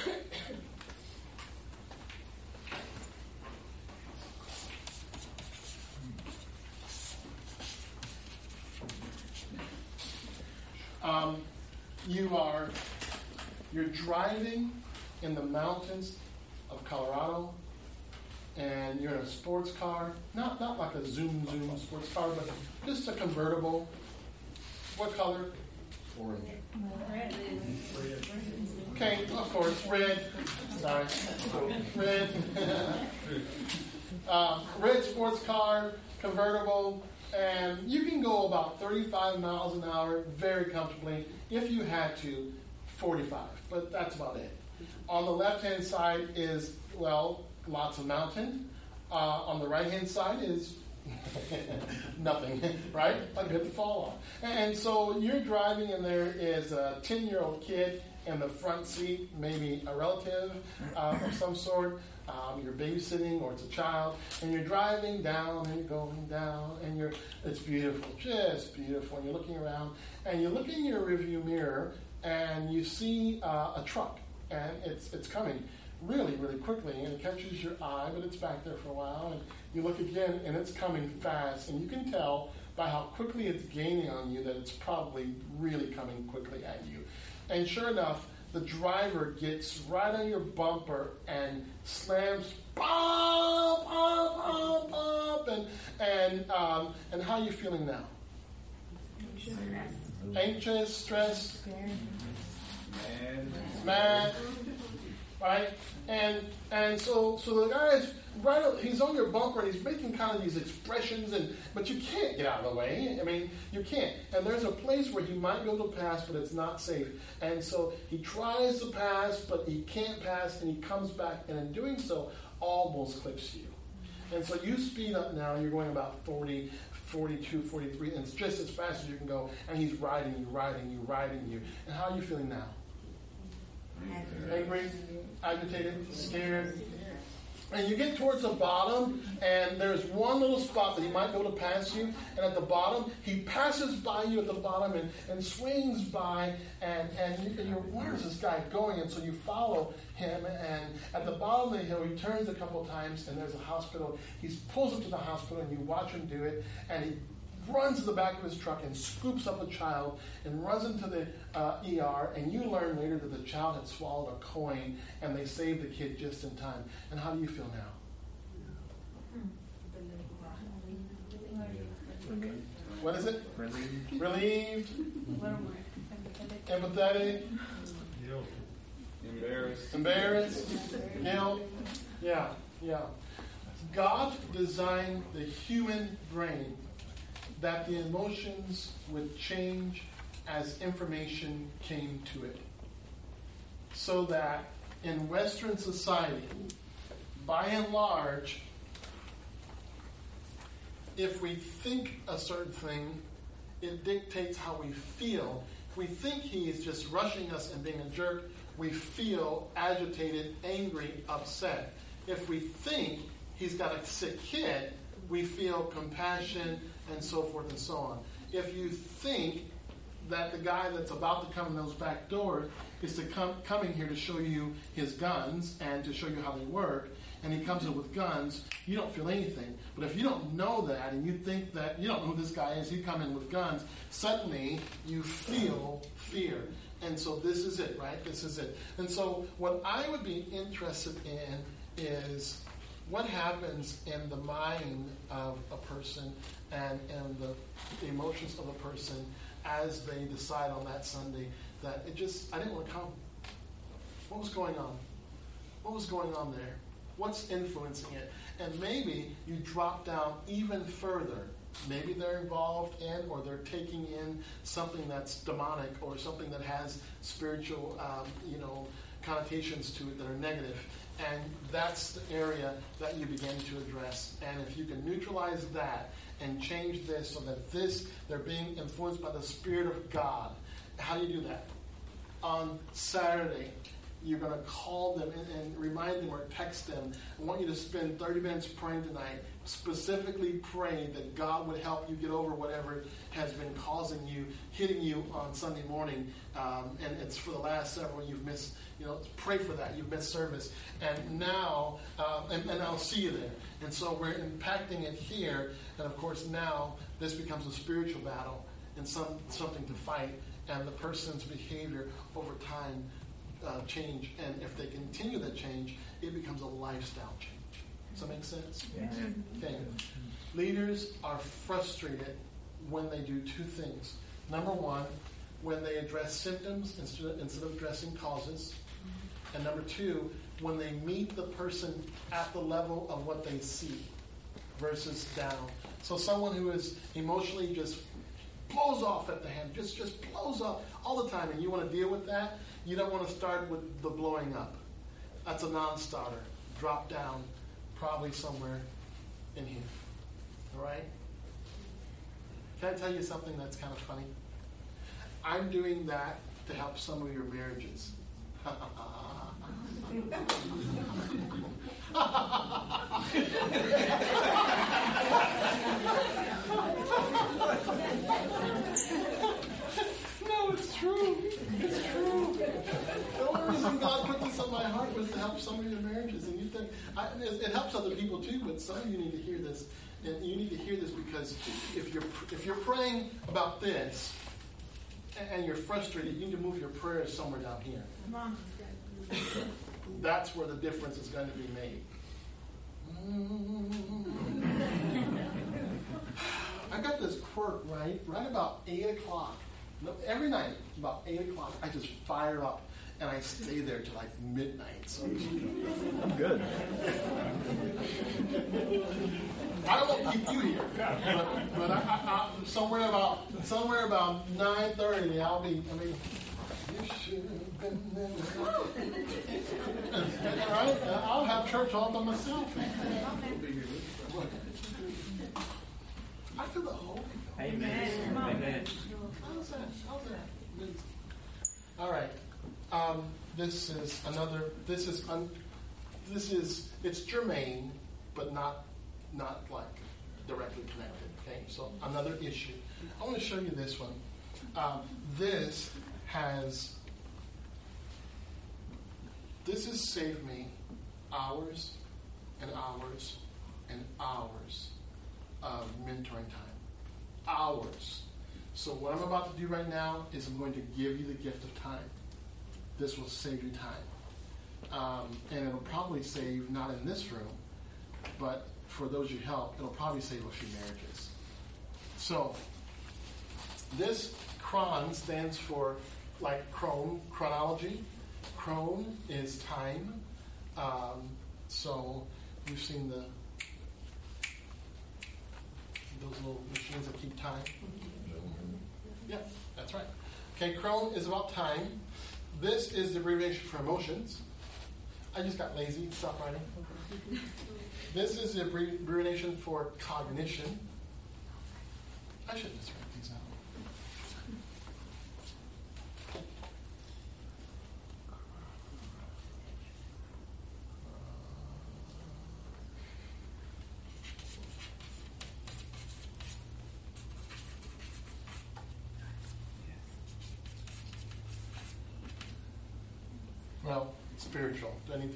You're driving in the mountains of Colorado, and you're in a sports car, not like a zoom sports car, but just a convertible. What color?
Orange.
Red.
Okay, of course, red. Sorry, red. Red sports car, convertible, and you can go about 35 miles an hour very comfortably. If you had to, 45, but that's about it. On the left-hand side is, well, lots of mountain. On the right-hand side is nothing, right? A good fall off. And so you're driving, and there is a 10-year-old kid in the front seat, maybe a relative of some sort. You're babysitting, or it's a child, and you're driving down, and you're going down, and it's beautiful, just beautiful. And you're looking around, and you look in your rearview mirror, and you see a truck, and it's coming really, really quickly, and it catches your eye, but it's back there for a while, and you look again, and it's coming fast, and you can tell by how quickly it's gaining on you that it's probably really coming quickly at you. And sure enough, the driver gets right on your bumper and slams, bump, bump, bump, bump, and how are you feeling now? Anxious, stressed, mad, right? And so the guy's he's on your bumper, and he's making kind of these expressions, but you can't get out of the way. I mean, you can't. And there's a place where he might be able to pass, but it's not safe. And so he tries to pass, but he can't pass, and he comes back, and in doing so, almost clips you. And so you speed up now, and you're going about 40, 42, 43, and it's just as fast as you can go, and he's riding you. And how are you feeling now? Angry, agitated, scared. And you get towards the bottom, and there's one little spot that he might be able to pass you, and at the bottom, he passes by you at the bottom and swings by, and you're, where is this guy going? And so you follow him, and at the bottom of the hill, he turns a couple times, and there's a hospital. He pulls up to the hospital, and you watch him do it, and he runs to the back of his truck and scoops up a child and runs into the ER, and you learn later that the child had swallowed a coin, and they saved the kid just in time. And how do you feel now? What is it? Relieved. Empathetic. Embarrassed. Guilt. Yeah. God designed the human brain that the emotions would change as information came to it. So that in Western society, by and large, if we think a certain thing, it dictates how we feel. If we think he is just rushing us and being a jerk, we feel agitated, angry, upset. If we think he's got a sick kid, we feel compassion and so forth and so on. If you think that the guy that's about to come in those back doors is coming here to show you his guns and to show you how they work, and he comes in with guns, you don't feel anything. But if you don't know that and you think that you don't know who this guy is, he come in with guns, suddenly you feel fear. And so this is it, right? This is it. And so what I would be interested in is what happens in the mind of a person and the emotions of a person as they decide on that Sunday that I didn't want to come. What was going on? What was going on there? What's influencing it? And maybe you drop down even further. Maybe they're involved in or they're taking in something that's demonic or something that has spiritual, connotations to it that are negative. And that's the area that you begin to address. And if you can neutralize that and change this so that they're being influenced by the Spirit of God. How do you do that? On Saturday, you're going to call them and remind them or text them. I want you to spend 30 minutes praying tonight. Specifically pray that God would help you get over whatever has been hitting you on Sunday morning. And it's for the last several you've missed. Pray for that. You've missed service. And now, and I'll see you there. And so we're impacting it here. And of course now this becomes a spiritual battle and something to fight. And the person's behavior over time change, and if they continue that change, it becomes a lifestyle change. Does that make sense?
Yes.
Okay. Leaders are frustrated when they do two things. Number one, when they address symptoms instead of addressing causes. And number two, when they meet the person at the level of what they see versus down. So someone who is emotionally just blows off at the hand, just blows up all the time, and you want to deal with that, you don't want to start with the blowing up. That's a non-starter. Drop down, probably somewhere in here. All right? Can I tell you something that's kind of funny? I'm doing that to help some of your marriages. No, it's true. It's true. The only reason God put this on my heart was to help some of your marriages. And you think it helps other people too, but some of you need to hear this. And you need to hear this because if you're praying about this and you're frustrated, you need to move your prayers somewhere down here. That's where the difference is going to be made. I got this quirk, right about 8 o'clock. Every night, about 8 o'clock, I just fire up, and I stay there till like midnight. So
I'm good.
I won't keep you here, but I somewhere about 9:30, I'll be. You should have been there. All right, I'll have church all by myself. I feel the Holy Ghost.
Amen. Amen.
How's that? All right. It's germane, but not like directly connected. Okay, so another issue. I want to show you this one. This has saved me hours and hours and hours of mentoring time. Hours. So what I'm about to do right now is I'm going to give you the gift of time. This will save you time. And it'll probably save, not in this room, but for those you help, it'll probably save a few marriages. So this chron stands for like chronology. Chron is time. So you've seen those little machines that keep time. Yeah, that's right. Okay, chron is about time. This is the abbreviation for emotions. I just got lazy. Stop writing. This is the abbreviation for cognition. I should just write these out. Well, spiritual, anything.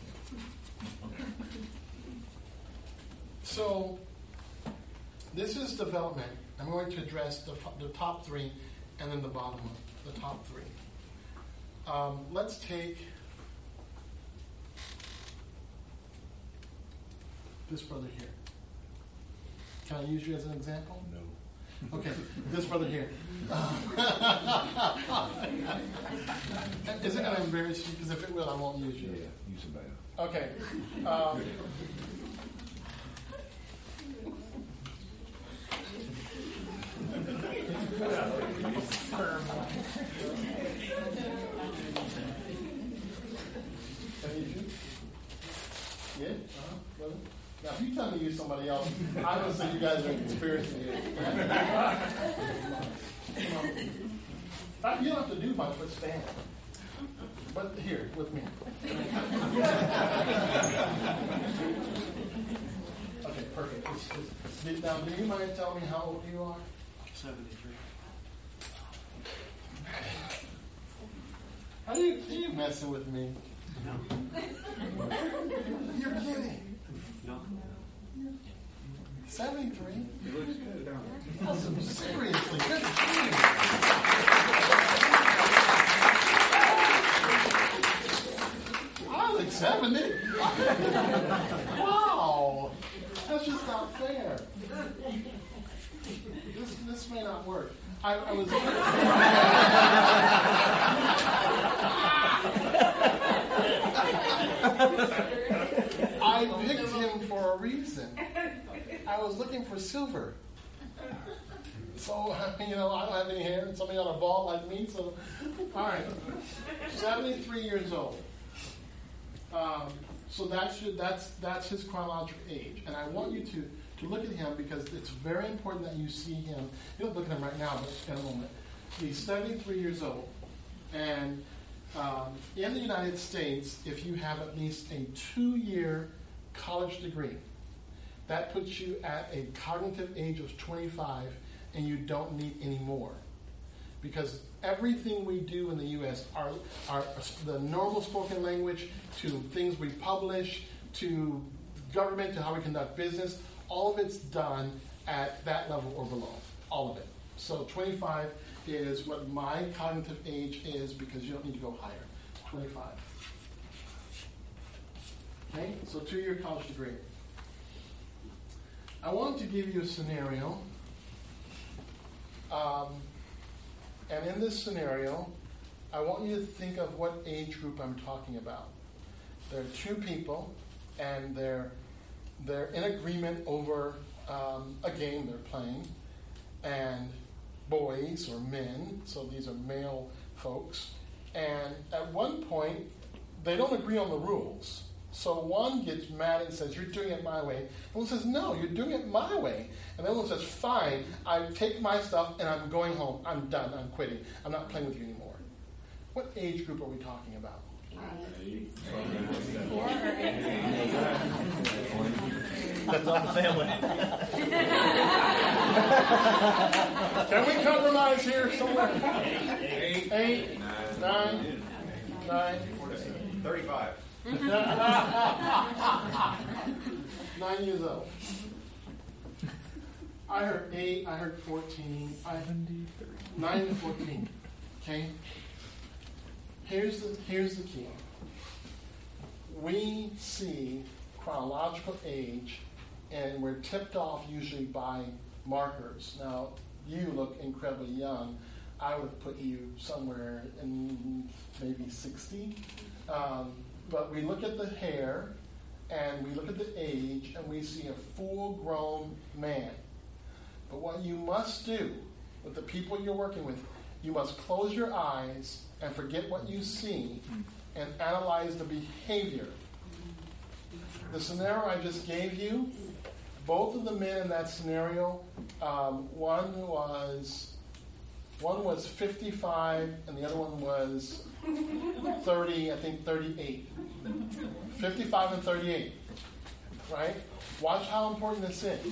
So, this is development. I'm going to address the top three and then the bottom one, the top three. Let's take this brother here. Can I use you as an example?
No.
Okay, this brother here. Is it going to embarrass you? Because if it will, I won't use you.
Yeah, use somebody else.
Okay. Yeah? Brother? Now, if you tell me to use somebody else, I don't say you guys are experiencing it. You don't have to do much but stand. But here, with me. Okay, perfect. Now, do you mind telling me how old you are?
73.
Are you messing with me?
No.
You're kidding.
No.
73?
It looks good, don't it?
Awesome. Seriously, good. I was like 70. Wow. That's just not fair. This may not work. I was... I picked him for a reason. I was looking for silver. So, I don't have any hair, and somebody on a ball like me, so... All right. 73 years old. So that's his chronological age. And I want you to look at him because it's very important that you see him. You don't look at him right now, but in a moment. He's 73 years old. And in the United States, if you have at least a 2-year college degree, that puts you at a cognitive age of 25, and you don't need any more. Because everything we do in the U.S., are the normal spoken language to things we publish, to government, to how we conduct business, all of it's done at that level or below. All of it. So 25 is what my cognitive age is because you don't need to go higher. 25. Okay? So 2-year college degree. I want to give you a scenario. And in this scenario, I want you to think of what age group I'm talking about. There are 2 people, and they're in agreement over a game they're playing, and boys or men, so these are male folks, and at one point, they don't agree on the rules. So one gets mad and says, "You're doing it my way." And one says, "No, you're doing it my way." And the other one says, "Fine, I take my stuff and I'm going home. I'm done. I'm quitting. I'm not playing with you anymore." What age group are we talking about?
That's on the family.
Can we compromise here somewhere? 8, 9,
35.
9 years old. I heard 8, I heard 14, 9 and 14. Okay? Here's the key. We see chronological age, and we're tipped off usually by markers. Now, you look incredibly young. I would put you somewhere in maybe 60. But we look at the hair, and we look at the age, and we see a full-grown man. But what you must do with the people you're working with, you must close your eyes and forget what you see and analyze the behavior. The scenario I just gave you, both of the men in that scenario, one was 55 and the other one was 30, I think 38. 55 and 38, right? Watch how important this is.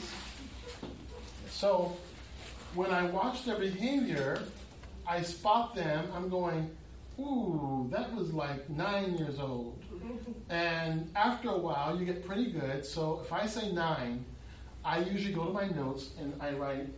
So when I watch their behavior, I spot them, I'm going, ooh, that was like 9 years old. And after a while, you get pretty good. So if I say 9, I usually go to my notes and I write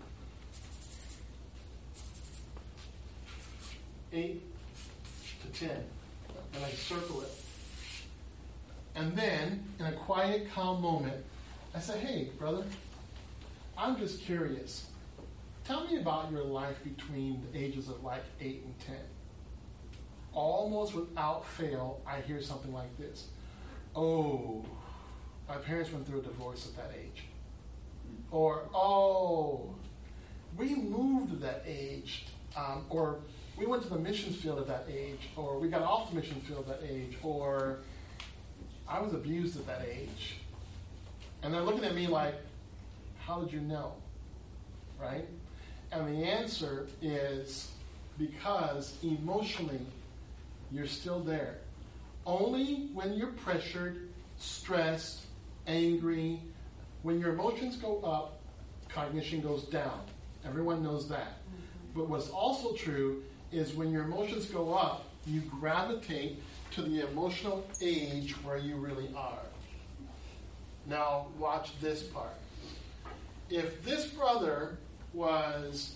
8 to 10. And I circle it. And then, in a quiet, calm moment, I say, hey, brother, I'm just curious. Tell me about your life between the ages of like 8 and 10. Almost without fail, I hear something like this. Oh, my parents went through a divorce at that age. Or, oh, we moved at that age. Or we went to the missions field at that age. Or we got off the mission field at that age. Or I was abused at that age. And they're looking at me like, how did you know? Right? And the answer is because emotionally, you're still there. Only when you're pressured, stressed, angry, when your emotions go up, cognition goes down. Everyone knows that. But what's also true is when your emotions go up, you gravitate to the emotional age where you really are. Now, watch this part. If this brother was,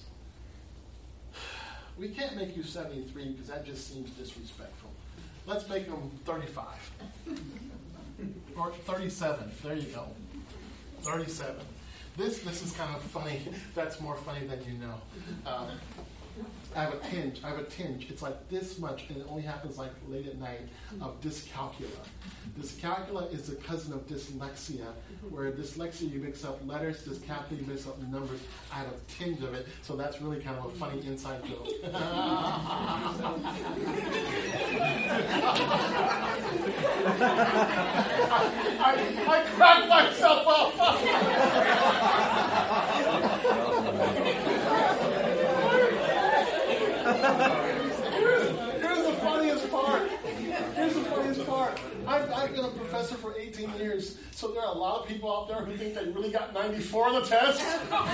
we can't make you 73 because that just seems disrespectful. Let's make him 35. Or 37. There you go. 37. This is kind of funny. That's more funny than you know. I have a tinge. It's like this much, and it only happens like late at night, of dyscalculia. Dyscalculia is the cousin of dyslexia, where dyslexia you mix up letters, dyscalculia you mix up numbers. I have a tinge of it, so that's really kind of a funny inside joke. I cracked myself up. Here's the funniest part. I've been a professor for 18 years, so there are a lot of people out there who think they really got 94 on the test.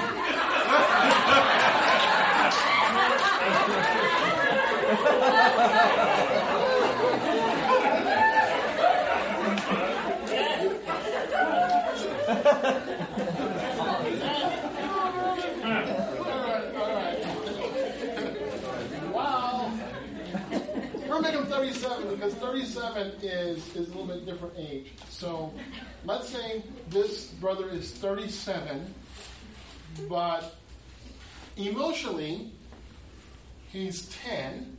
We're making 37 because 37 is a little bit different age. So let's say this brother is 37, but emotionally he's 10,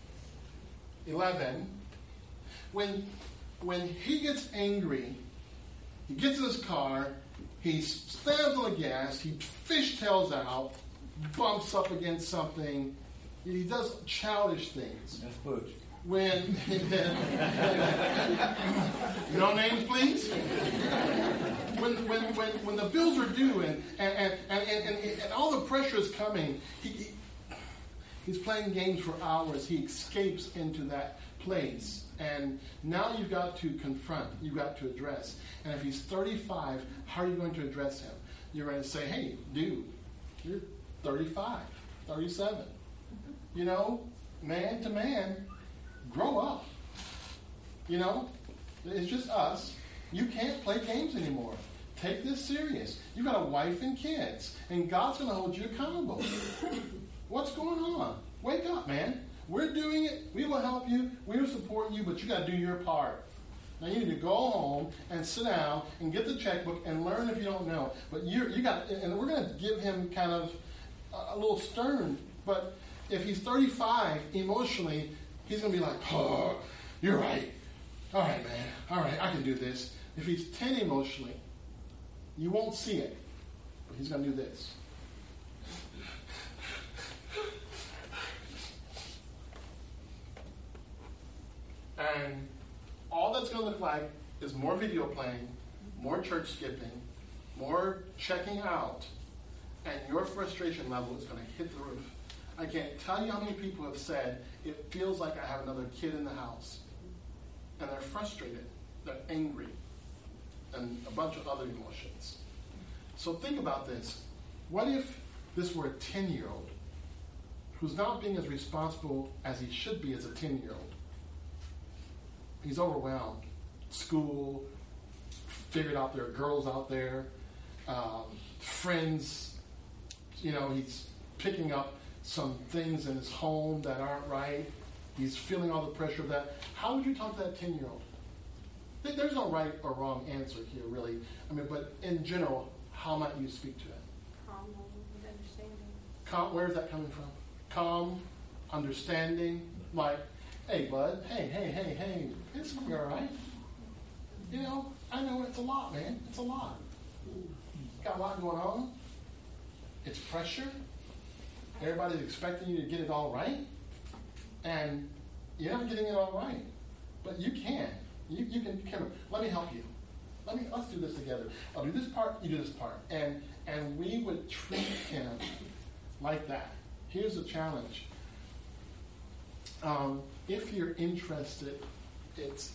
11. When he gets angry, he gets in his car, he stands on the gas, he fishtails out, bumps up against something. He does childish things.
That's Butch.
When no names, please. When the bills are due and all the pressure is coming, he's playing games for hours. He escapes into that place, and now you've got to confront. You've got to address. And if he's 35, how are you going to address him? You're going to say, "Hey, dude, you're 35, 37. You know, man to man." Grow up. You know, it's just us. You can't play games anymore. Take this serious. You've got a wife and kids, and God's going to hold you accountable. What's going on? Wake up, man. We're doing it. We will help you. We will support you, but you got to do your part. Now you need to go home and sit down and get the checkbook and learn if you don't know. But you got, and we're going to give him kind of a little stern. But if he's 35 emotionally, he's going to be like, oh, you're right. All right, man. All right, I can do this. If he's 10 emotionally, you won't see it. But he's going to do this. And all that's going to look like is more video playing, more church skipping, more checking out, and your frustration level is going to hit the roof. I can't tell you how many people have said, it feels like I have another kid in the house. And they're frustrated. They're angry. And a bunch of other emotions. So think about this. What if this were a 10-year-old who's not being as responsible as he should be as a 10-year-old. He's overwhelmed. School, figured out there are girls out there, friends, he's picking up some things in his home that aren't right. He's feeling all the pressure of that. How would you talk to that 10-year-old? There's no right or wrong answer here, really. But in general, how might you speak to it?
Calm and understanding.
Where is that coming from? Calm, understanding, like, hey, bud, hey, it's going to be all right. I know it's a lot, man. It's a lot. Got a lot going on. It's pressure. Everybody's expecting you to get it all right. And you're not getting it all right. But you can. You can. Let me help you. Let's do this together. I'll do this part, you do this part. And we would treat him like that. Here's the challenge. If you're interested, it's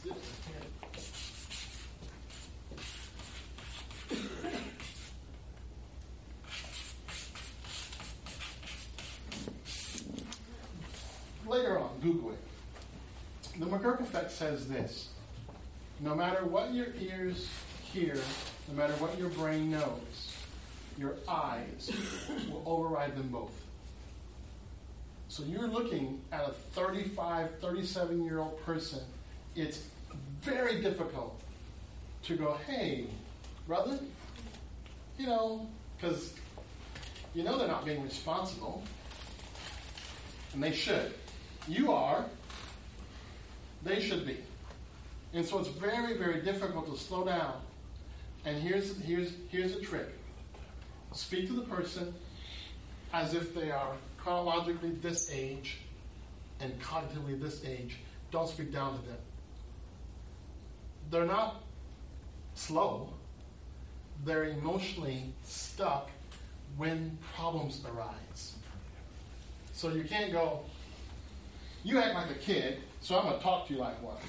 later on, Google it. The McGurk effect says this: no matter what your ears hear, no matter what your brain knows, your eyes will override them both. So you're looking at a 35, 37-year-old person. It's very difficult to go, hey, brother, because they're not being responsible. And they should. You are. They should be. And so it's very, very difficult to slow down. And here's a trick. Speak to the person as if they are chronologically this age and cognitively this age. Don't speak down to them. They're not slow. They're emotionally stuck when problems arise. So you can't go, you act like a kid, so I'm going to talk to you like one.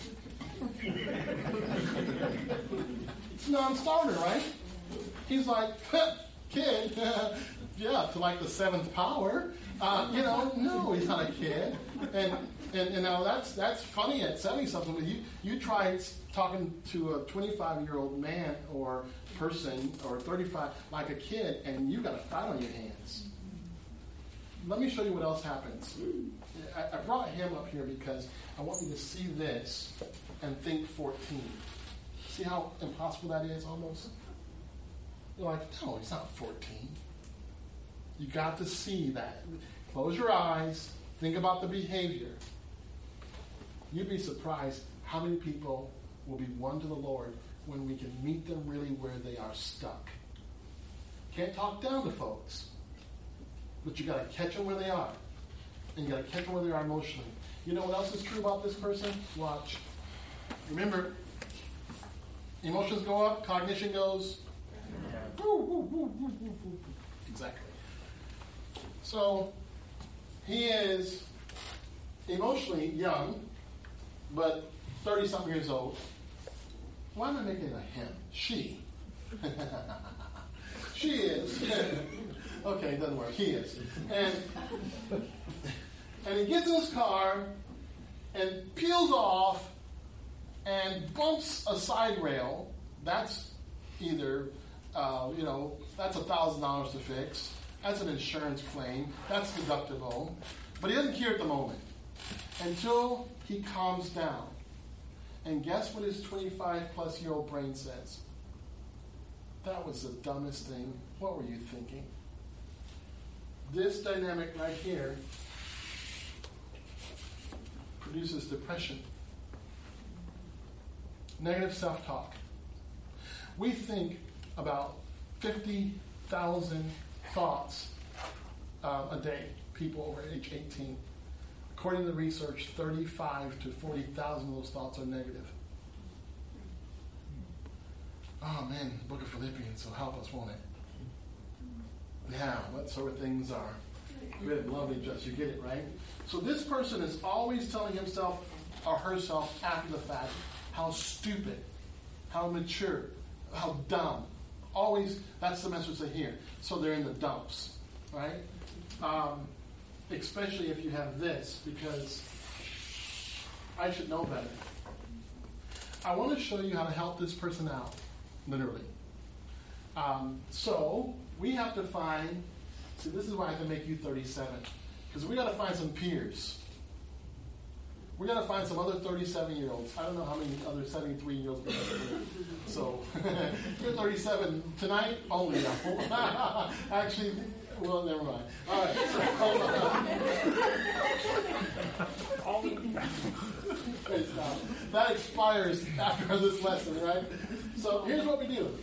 It's a non-starter, right? He's like, kid, yeah, to like the seventh power. No, he's not a kid. And now that's funny at 70-something, but you try talking to a 25-year-old man or person or 35 like a kid, and you've got a fight on your hands. Let me show you what else happens. I brought him up here because I want you to see this and think 14. See how impossible that is almost? You're like, no, he's not 14. You got to see that. Close your eyes. Think about the behavior. You'd be surprised how many people will be won to the Lord when we can meet them really where they are stuck. Can't talk down to folks, but you got to catch them where they are. And you got to catch them where they are emotionally. You know what else is true about this person? Watch. Remember, emotions go up, cognition goes. Exactly. So, he is emotionally young, but 30-something years old. Why am I making a him? She. She is. Okay, it doesn't work. He is. And he gets in his car and peels off and bumps a side rail. That's either, that's $1,000 to fix. That's an insurance claim. That's deductible. But he doesn't care at the moment until he calms down. And guess what his 25-plus-year-old brain says? That was the dumbest thing. What were you thinking? This dynamic right here produces depression. Negative self-talk. We think about 50,000 thoughts a day, people over age 18. According to the research, 35 to 40,000 of those thoughts are negative. Oh man, the book of Philippians will help us, won't it? Yeah, what sort of things are good, lovely, just, you get it, right? So this person is always telling himself or herself after the fact how stupid, how immature, how dumb. Always, that's the message they hear. So they're in the dumps, right? especially if you have this, because I should know better. I want to show you how to help this person out, literally. So we have to find, see, this is why I have to make you 37, because we got to find some peers. We got to find some other 37-year-olds. I don't know how many other 73-year-olds we have. So you're 37 tonight only. Actually, well, never mind. All right. So, that expires after this lesson, right? So here's what we do.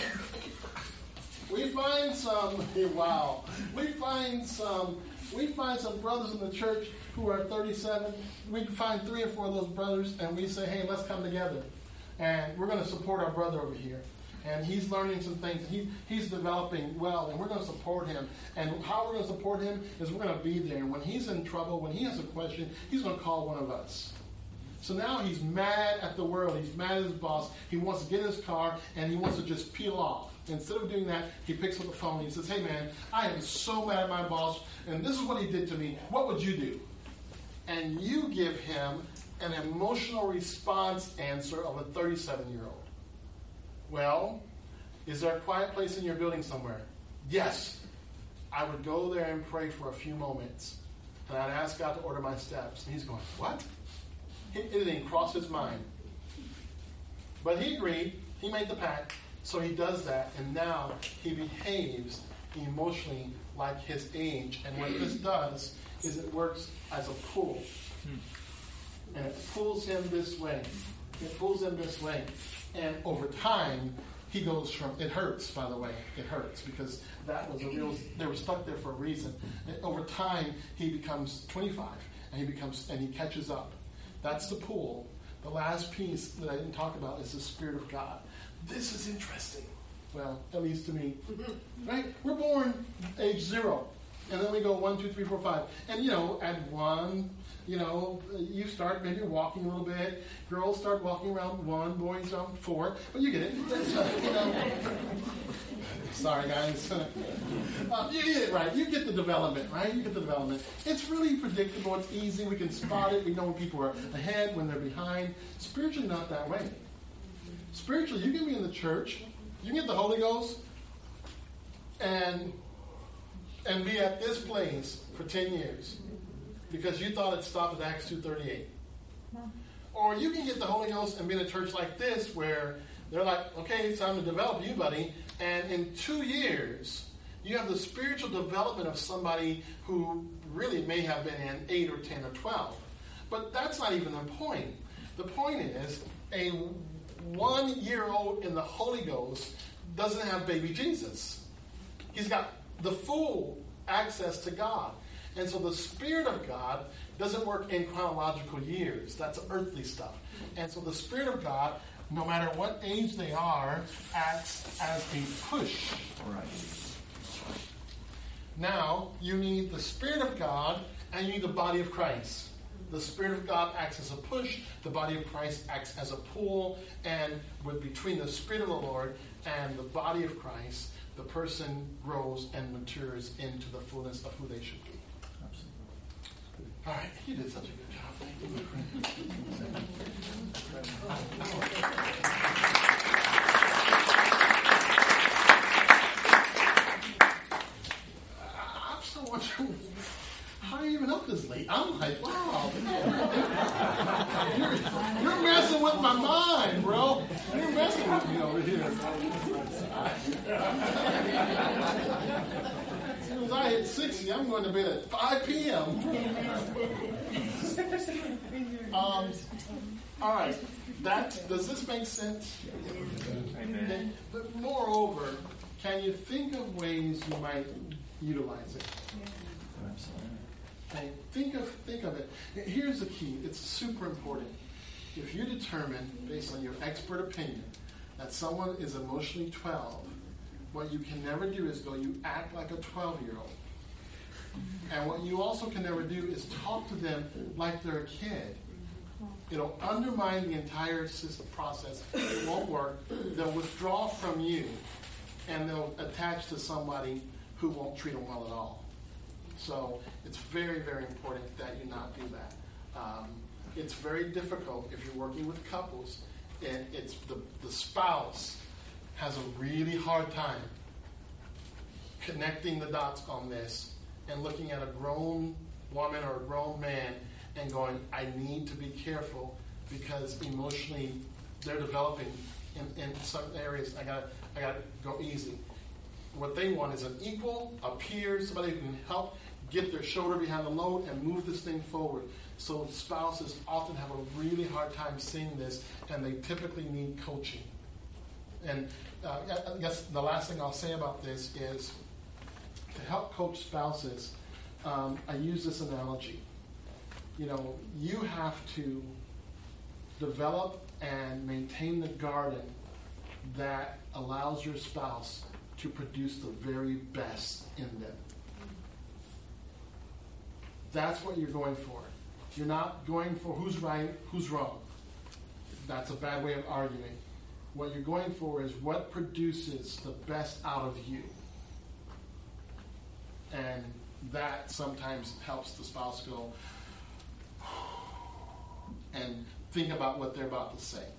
We find some. Wow. We find some brothers in the church who are 37. We find 3 or 4 of those brothers, and we say, hey, let's come together. And we're going to support our brother over here. And he's learning some things. He's developing well, and we're going to support him. And how we're going to support him is we're going to be there. And when he's in trouble, when he has a question, he's going to call one of us. So now he's mad at the world. He's mad at his boss. He wants to get in his car, and he wants to just peel off. Instead of doing that, he picks up the phone and he says, hey, man, I am so mad at my boss, and this is what he did to me. What would you do? And you give him an emotional response answer of a 37-year-old. Well, is there a quiet place in your building somewhere? Yes. I would go there and pray for a few moments, and I'd ask God to order my steps. And he's going, what? It didn't cross his mind. But he agreed. He made the pact. So he does that, and now he behaves emotionally like his age. And what this does is it works as a pull. And it pulls him this way. It pulls him this way. And over time, he goes from, it hurts, by the way. It hurts because that was a real, they were stuck there for a reason. And over time, he becomes 25, and he catches up. That's the pull. The last piece that I didn't talk about is the Spirit of God. This is interesting. Well, at least to me. Right? We're born age 0. And then we go 1, 2, 3, 4, 5. And, at 1, you start maybe walking a little bit. Girls start walking around 1, boys around 4. But you get it. Sorry, guys. You get it right. You get the development, right? You get the development. It's really predictable. It's easy. We can spot it. We know when people are ahead, when they're behind. Spiritually, not that way. Spiritually, you can be in the church. You can get the Holy Ghost and be at this place for 10 years because you thought it stopped at Acts 2:38. Or you can get the Holy Ghost and be in a church like this where they're like, okay, it's time to develop you, buddy. And in 2 years, you have the spiritual development of somebody who really may have been in 8 or 10 or 12. But that's not even the point. The point is a 1-year-old in the Holy Ghost doesn't have baby Jesus. He's got the full access to God. And so the Spirit of God doesn't work in chronological years. That's earthly stuff. And so the Spirit of God, no matter what age they are, acts as a push.
Right.
Now, you need the Spirit of God and you need the body of Christ. The Spirit of God acts as a push. The body of Christ acts as a pull. And between the Spirit of the Lord and the body of Christ, the person grows and matures into the fullness of who they should be. All right, you did such a good job. Thank you. I'm so wondering, how are you even up this late? I'm like, wow. You're messing with my mind, bro. You're messing with me over here. As soon as I hit 60, I'm going to bed at 5 p.m. All right. Does this make sense? Okay. But moreover, can you think of ways you might utilize it? Okay. Think of it. Here's the key. It's super important. If you determine, based on your expert opinion, that someone is emotionally 12, what you can never do is you act like a 12-year-old. And what you also can never do is talk to them like they're a kid. It'll undermine the entire system process. It won't work. They'll withdraw from you, and they'll attach to somebody who won't treat them well at all. So it's very, very important that you not do that. It's very difficult if you're working with couples, and it's the spouse has a really hard time connecting the dots on this and looking at a grown woman or a grown man and going, I need to be careful because emotionally they're developing in some areas. I gotta go easy. What they want is an equal, a peer, somebody who can help get their shoulder behind the load and move this thing forward. So spouses often have a really hard time seeing this, and they typically need coaching. And I guess the last thing I'll say about this is to help coach spouses, I use this analogy. You have to develop and maintain the garden that allows your spouse to produce the very best in them. That's what you're going for. You're not going for who's right, who's wrong. That's a bad way of arguing. What you're going for is what produces the best out of you. And that sometimes helps the spouse go and think about what they're about to say.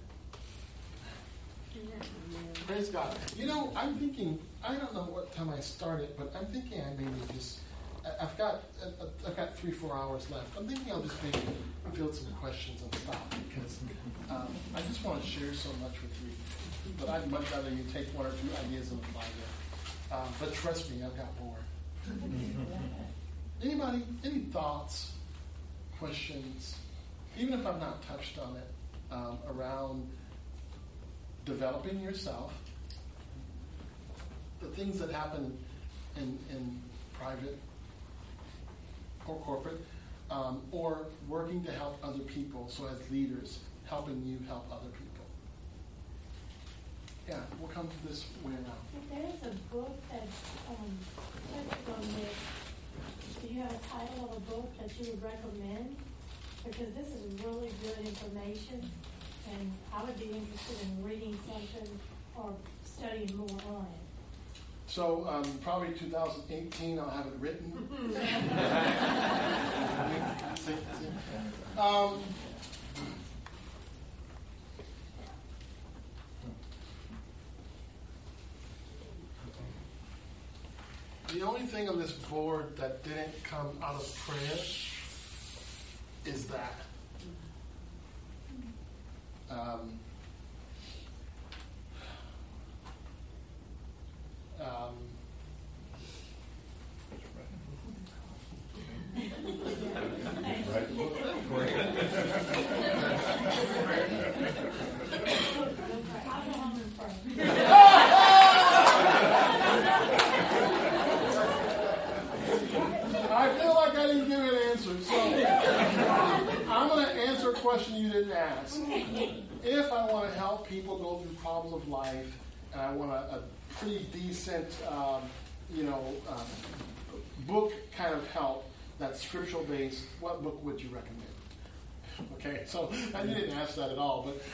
Praise God. I'm thinking, I don't know what time I started, but I'm thinking I maybe just, I've got 3-4 hours left. I'm thinking I'll just maybe field some questions and stop because I just want to share so much with you. But I'd much rather you take one or two ideas and apply them. But trust me, I've got more. Anybody, any thoughts, questions, even if I've not touched on it, around developing yourself, the things that happen in private or corporate, or working to help other people, so as leaders, helping you help other people. Yeah, we'll come to this way now.
There's a book that's touches on this. Do you have a title of a book that you would recommend? Because this is really good information, and I would be interested in reading something or studying more on it.
So probably 2018, I'll have it written. The only thing on this board that didn't come out of prayer is that. I feel like I didn't give an answer, so I'm going to answer a question you didn't ask. If I want to help people go through problems of life, and I want a pretty decent, book kind of help that's scriptural based, what book would you recommend? Okay, so you didn't ask that at all, but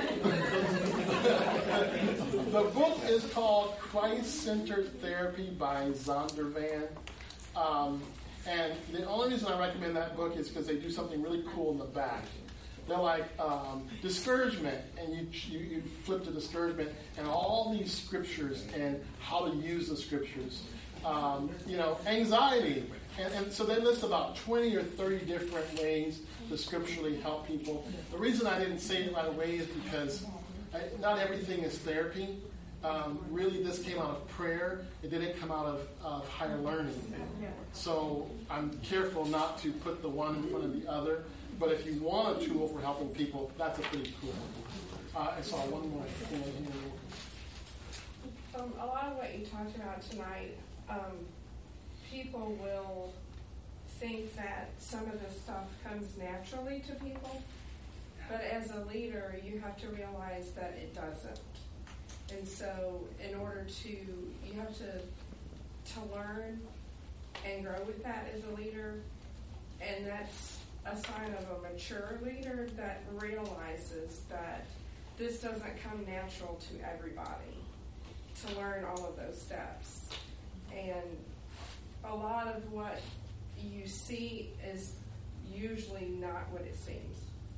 the book is called Christ-Centered Therapy by Zondervan. And the only reason I recommend that book is because they do something really cool in the back. They're like discouragement, and you flip to discouragement, and all these scriptures and how to use the scriptures. Anxiety. And so they list about 20 or 30 different ways to scripturally help people. The reason I didn't say it right away is because not everything is therapy. Really, this came out of prayer. It didn't come out of higher learning. So I'm careful not to put the one in front of the other. But if you want a tool for helping people, that's a pretty cool one. I saw one more thing here.
A lot of what you talked about tonight, people will think that some of this stuff comes naturally to people. But as a leader, you have to realize that it doesn't. And so in order you have to learn and grow with that as a leader. And that's a sign of a mature leader that realizes that this doesn't come natural to everybody to learn all of those steps. And a lot of what you see is usually not what it seems.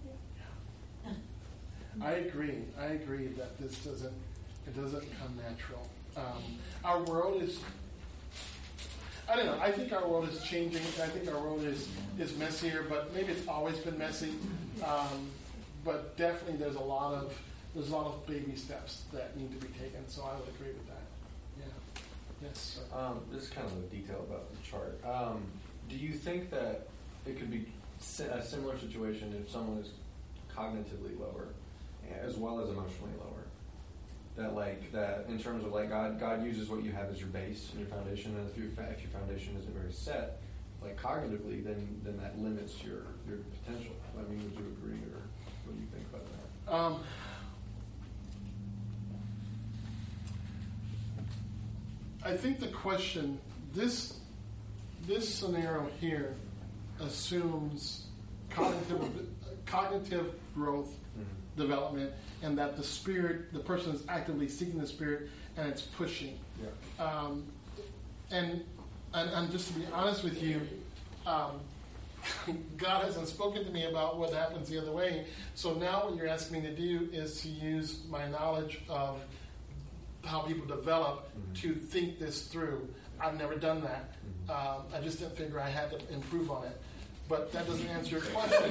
I agree that this doesn't come natural. Our world is, I don't know, I think our world is changing. I think our world is messier, but maybe it's always been messy. But definitely there's a lot of baby steps that need to be taken, so I would agree with that. Yeah. Yes, sir.
This is kind of a detail about the chart. Do you think that it could be a similar situation if someone is cognitively lower as well as emotionally lower? That in terms of God uses what you have as your base and your foundation, and if your foundation isn't very set, cognitively, then that limits your potential. I mean, would you agree, or what do you think about that?
I think the question, this scenario here assumes cognitive growth, development, and that the person is actively seeking the Spirit and it's pushing. Yeah. And just to be honest with you, God hasn't spoken to me about what happens the other way. So now what you're asking me to do is to use my knowledge of how people develop to think this through. I've never done that. I just didn't figure I had to improve on it. But that doesn't answer your question.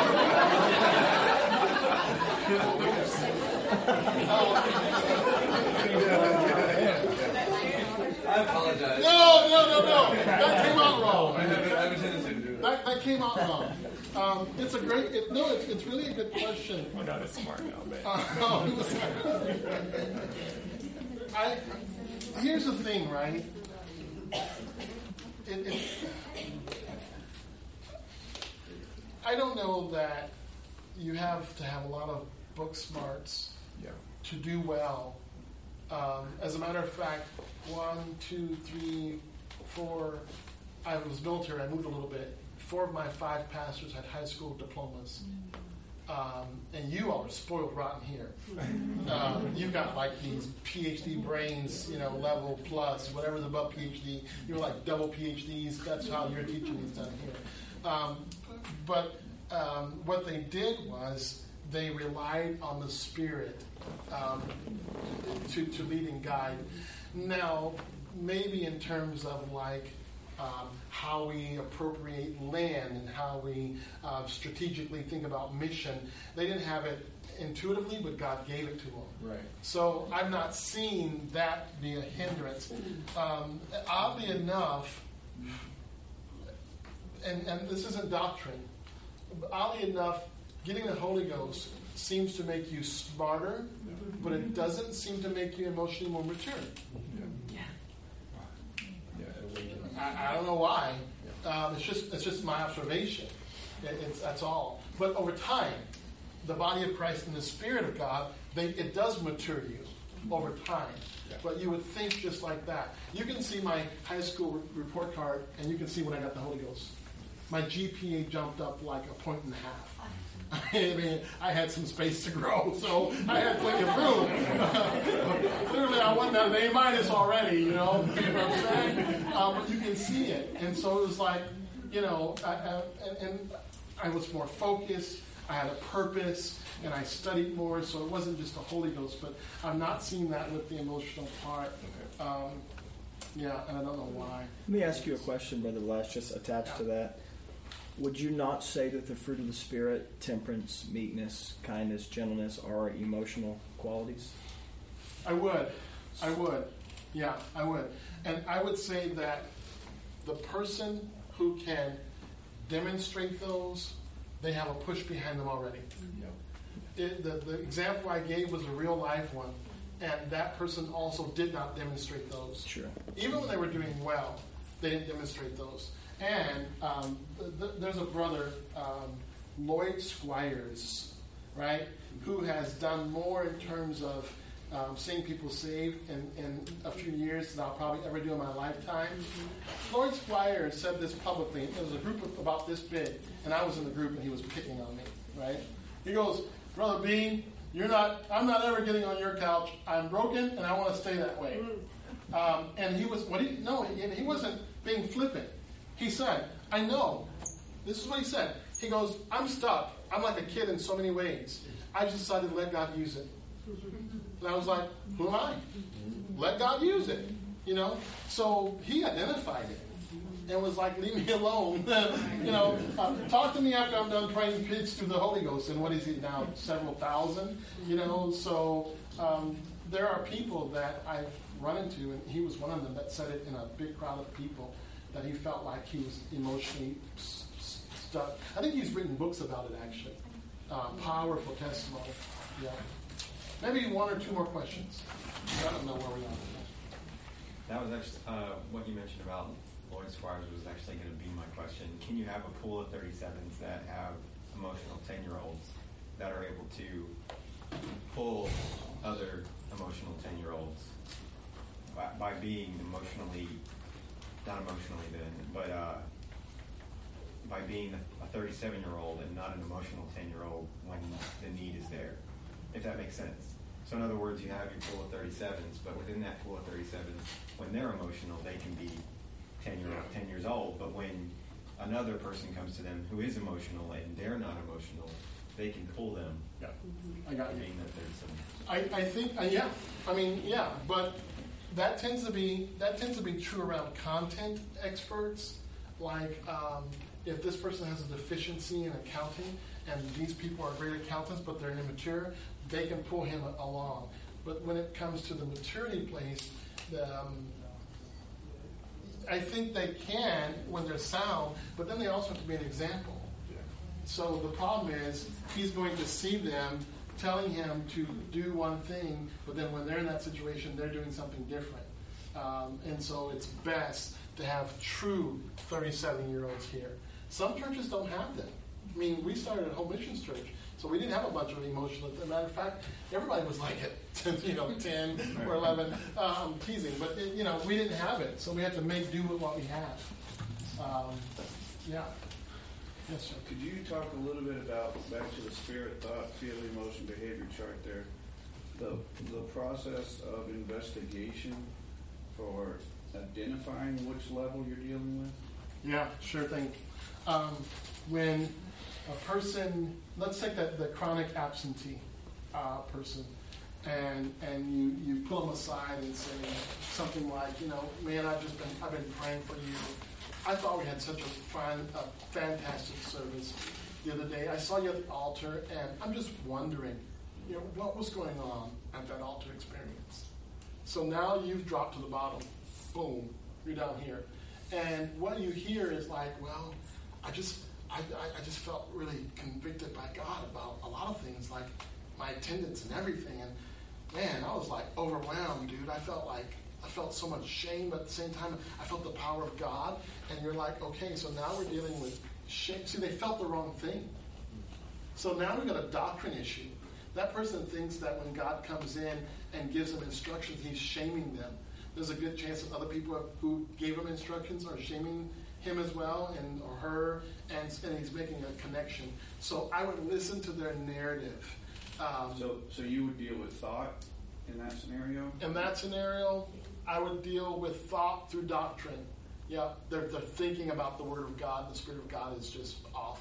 I apologize.
No. That came out wrong.
I have a tendency to do that.
That came out wrong. It's a great. It's really a good question.
We're not as smart now, man.
Here's the thing, right? I don't know that you have to have a lot of book smarts to do well. As a matter of fact, 1, 2, 3, 4. I was military. I moved a little bit. 4 of my 5 pastors had high school diplomas. And you all are spoiled rotten here. You've got these PhD brains, level plus, whatever's above PhD. You're like double PhDs. That's how your teaching is done here. But what they did was they relied on the Spirit to lead and guide. Now, maybe in terms of how we appropriate land and how we strategically think about mission, they didn't have it intuitively, but God gave it to them.
Right.
So I'm not seeing that be a hindrance. Oddly enough, and this isn't doctrine, but oddly enough, getting the Holy Ghost seems to make you smarter, but it doesn't seem to make you emotionally more mature. I don't know why. It's just my observation. That's all. But over time, the body of Christ and the Spirit of God, it does mature you over time. Yeah. But you would think just like that. You can see my high school report card, and you can see when I got the Holy Ghost. My GPA jumped up like 1.5 points. I mean, I had some space to grow, so I had plenty of room. Clearly, I wasn't at an A- already, you know what I'm saying? But you can see it. And so it was like, and I was more focused. I had a purpose, and I studied more, so it wasn't just the Holy Ghost. But I'm not seeing that with the emotional part. And I don't know why.
Let me ask you a question, Brother Lash, just attached to that. Would you not say that the fruit of the Spirit, temperance, meekness, kindness, gentleness, are emotional qualities?
I would. Yeah, I would. And I would say that the person who can demonstrate those, they have a push behind them already. The example I gave was a real life one, and that person also did not demonstrate those.
Sure.
Even when they were doing well, they didn't demonstrate those. And there's a brother, Lloyd Squires, right, who has done more in terms of seeing people saved in a few years than I'll probably ever do in my lifetime. Lloyd Squires said this publicly. There was a group of about this big, and I was in the group, and he was picking on me, right? He goes, Brother Bean, I'm not ever getting on your couch. I'm broken, and I want to stay that way. And he wasn't being flippant. He said, I know. This is what he said. He goes, I'm stuck. I'm like a kid in so many ways. I just decided to let God use it. And I was like, who am I? Let God use it. So he identified it and was like, leave me alone. Talk to me after I'm done praying kids through the Holy Ghost. And what is it now? Several thousand? So there are people that I've run into, and he was one of them that said it in a big crowd of people, that he felt like he was emotionally stuck. I think he's written books about it, actually. Powerful testimony. Yeah. Maybe one or two more questions. I don't know where we are.
That was actually what you mentioned about Lloyd Squires was actually going to be my question. Can you have a pool of 37s that have emotional 10-year-olds that are able to pull other emotional 10-year-olds by being not emotionally then, but by being a 37-year-old and not an emotional 10-year-old when the need is there, if that makes sense. So in other words, you have your pool of 37s, but within that pool of 37s, when they're emotional, they can be 10 years old. But when another person comes to them who is emotional and they're not emotional, they can pull them.
Yeah, I got you.
Being that 37.
I think, but that tends to be true around content experts. Like, if this person has a deficiency in accounting, and these people are great accountants, but they're immature, they can pull him along. But when it comes to the maturity place, I think they can when they're sound, but then they also have to be an example. So the problem is, he's going to see them telling him to do one thing, but then when they're in that situation, they're doing something different. And so it's best to have true 37-year-olds here. Some churches don't have them. I mean, we started at Home Missions Church, so we didn't have a bunch of emotional. As a matter of fact, everybody was like at 10 or 11. I'm teasing, but we didn't have it, so we had to make do with what we had. Yes, sir.
Could you talk a little bit about, back to the spirit, thought, feeling, emotion, behavior chart there, the process of investigation for identifying which level you're dealing with?
Yeah, sure thing. When a person, let's take the chronic absentee person, and you pull them aside and say something like, man, I've been praying for you. I thought we had such a fantastic service the other day. I saw you at the altar, and I'm just wondering, what was going on at that altar experience? So now you've dropped to the bottom. Boom, you're down here. And what you hear is like, well, I just felt really convicted by God about a lot of things, like my attendance and everything. And man, I was like overwhelmed, dude. I felt so much shame, but at the same time, I felt the power of God. And you're like, okay, so now we're dealing with shame. See, they felt the wrong thing. So now we've got a doctrine issue. That person thinks that when God comes in and gives them instructions, he's shaming them. There's a good chance that other people who gave him instructions are shaming him as well, or her, and he's making a connection. So I would listen to their narrative.
So you would deal with thought in that scenario?
In that scenario, I would deal with thought through doctrine. Yeah, they're thinking about the Word of God. The Spirit of God is just off.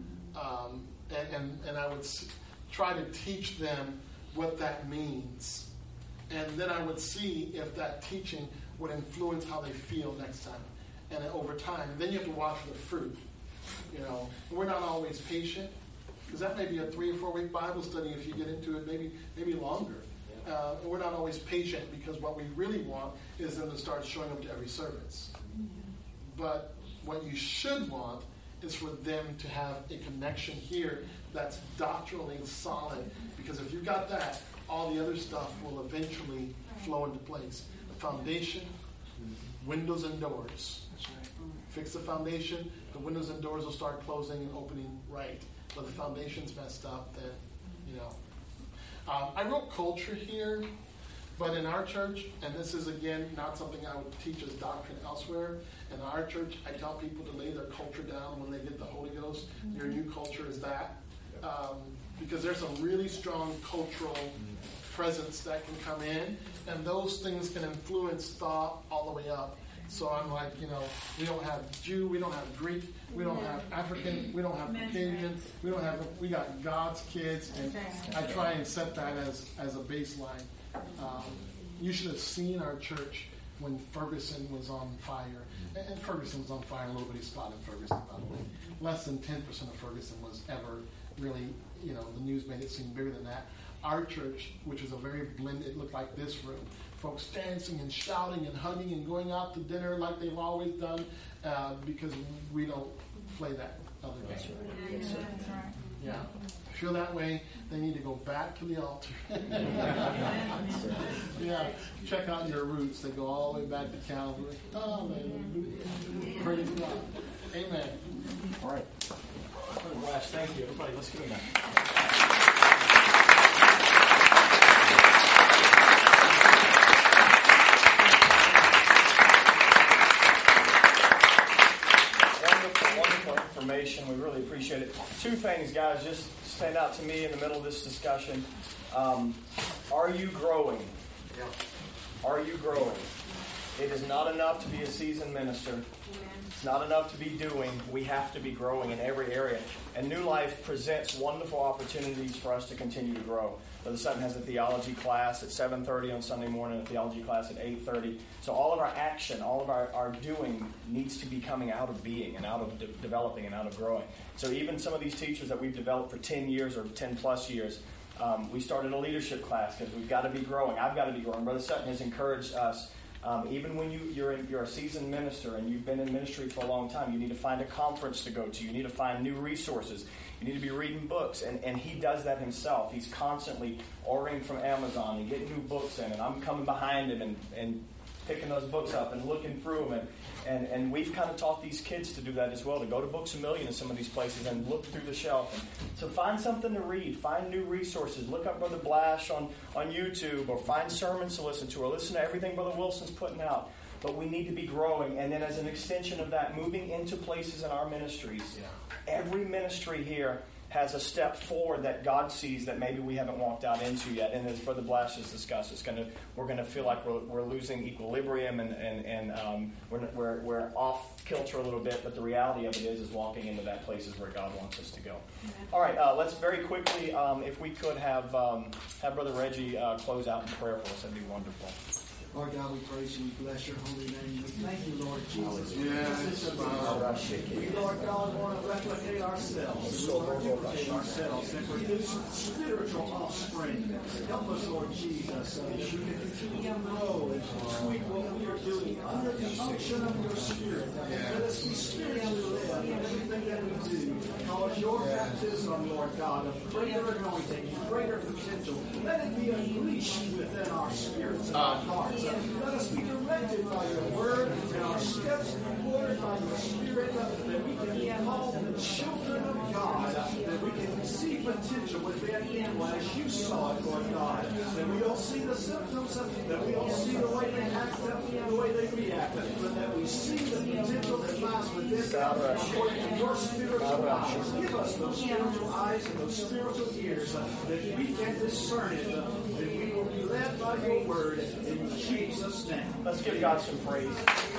Mm-hmm. And I would try to teach them what that means. And then I would see if that teaching would influence how they feel next time. And over time, then you have to watch for the fruit. We're not always patient, because that may be a 3 or 4 week Bible study if you get into it, maybe longer. And we're not always patient, because what we really want is them to start showing up to every service. But what you should want is for them to have a connection here that's doctrinally solid, because if you've got that, all the other stuff will eventually flow into place. The foundation, windows and doors. Fix the foundation, the windows and doors will start closing and opening right. But the foundation's messed up, then, I wrote culture here, but in our church, and this is, again, not something I would teach as doctrine elsewhere, in our church, I tell people to lay their culture down when they get the Holy Ghost. Your new culture is that. Because there's some really strong cultural presence that can come in, and those things can influence thought all the way up. So I'm like, we don't have Jew, we don't have Greek, we don't have African, we don't have Caucasian, we got God's kids, and I try and set that as a baseline. You should have seen our church when Ferguson was on fire. And Ferguson was on fire in a little bitty spot in Ferguson, by the way. Less than 10% of Ferguson was ever really, the news made it seem bigger than that. Our church, which is a very blended, it looked like this room. Folks dancing and shouting and hugging and going out to dinner like they've always done, because we don't play that other game. Yeah. Feel that way, they need to go back to the altar. Yeah. Check out your roots. They go all the way back to Calvary. Hallelujah. Praise God. Amen.
All right. Flash, thank you. Everybody, let's give him that. Wonderful information. We really appreciate it. Two things, guys, just stand out to me in the middle of this discussion. Are you growing?
Yeah.
Are you growing? It is not enough to be a seasoned minister. It's not enough to be doing. We have to be growing in every area. And New Life presents wonderful opportunities for us to continue to grow. Brother Sutton has a theology class at 7:30 on Sunday morning, a theology class at 8:30. So all of our action, all of our doing needs to be coming out of being and out of developing and out of growing. So even some of these teachers that we've developed for 10 years or 10 plus years, we started a leadership class because we've got to be growing. I've got to be growing. Brother Sutton has encouraged us. Even when you're a seasoned minister and you've been in ministry for a long time, you need to find a conference to go to. You need to find new resources. You need to be reading books. And he does that himself. He's constantly ordering from Amazon and getting new books in. And I'm coming behind him and picking those books up and looking through them. And we've kind of taught these kids to do that as well, to go to Books A Million in some of these places and look through the shelf. And so find something to read. Find new resources. Look up Brother Blash on YouTube, or find sermons to listen to, or listen to everything Brother Wilson's putting out. But we need to be growing. And then as an extension of that, moving into places in our ministries. Yeah. Every ministry here has a step forward that God sees that maybe we haven't walked out into yet. And as Brother Blash has discussed, we're going to feel like we're losing equilibrium and we're off kilter a little bit. But the reality of it is walking into that place is where God wants us to go. All right, let's very quickly, if we could have Brother Reggie close out in prayer for us, that'd be wonderful.
Lord God, we praise you. We bless your holy name. We thank you, Lord Jesus.
Yes.
We, Lord God, want to replicate ourselves. We want to duplicate ourselves and produce spiritual offspring. Help us, Lord Jesus, so that we can continue to grow and tweak what we are doing under the unction of your Spirit. Let us be spiritually led in everything that we do. Cause your baptism, Lord God, of greater anointing, greater potential. Let it be unleashed within our spirits and our hearts. Let us be directed by your word and our steps ordered by your Spirit, that we can be called the children of God, that we can see potential within people as you saw it, Lord God. That we don't see the symptoms, that we don't see the way they act, the way they react, but that we see the potential that lies within them according to your spiritual eyes. Give us those spiritual eyes and those spiritual ears that we can discern it, that we will be led by your word in Jesus' name.
Let's give God some praise.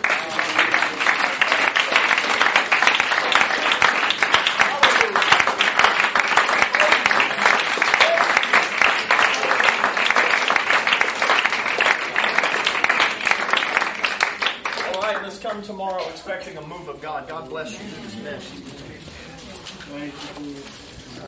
All right, let's come tomorrow expecting a move of God. God bless you through this message.
Thank you.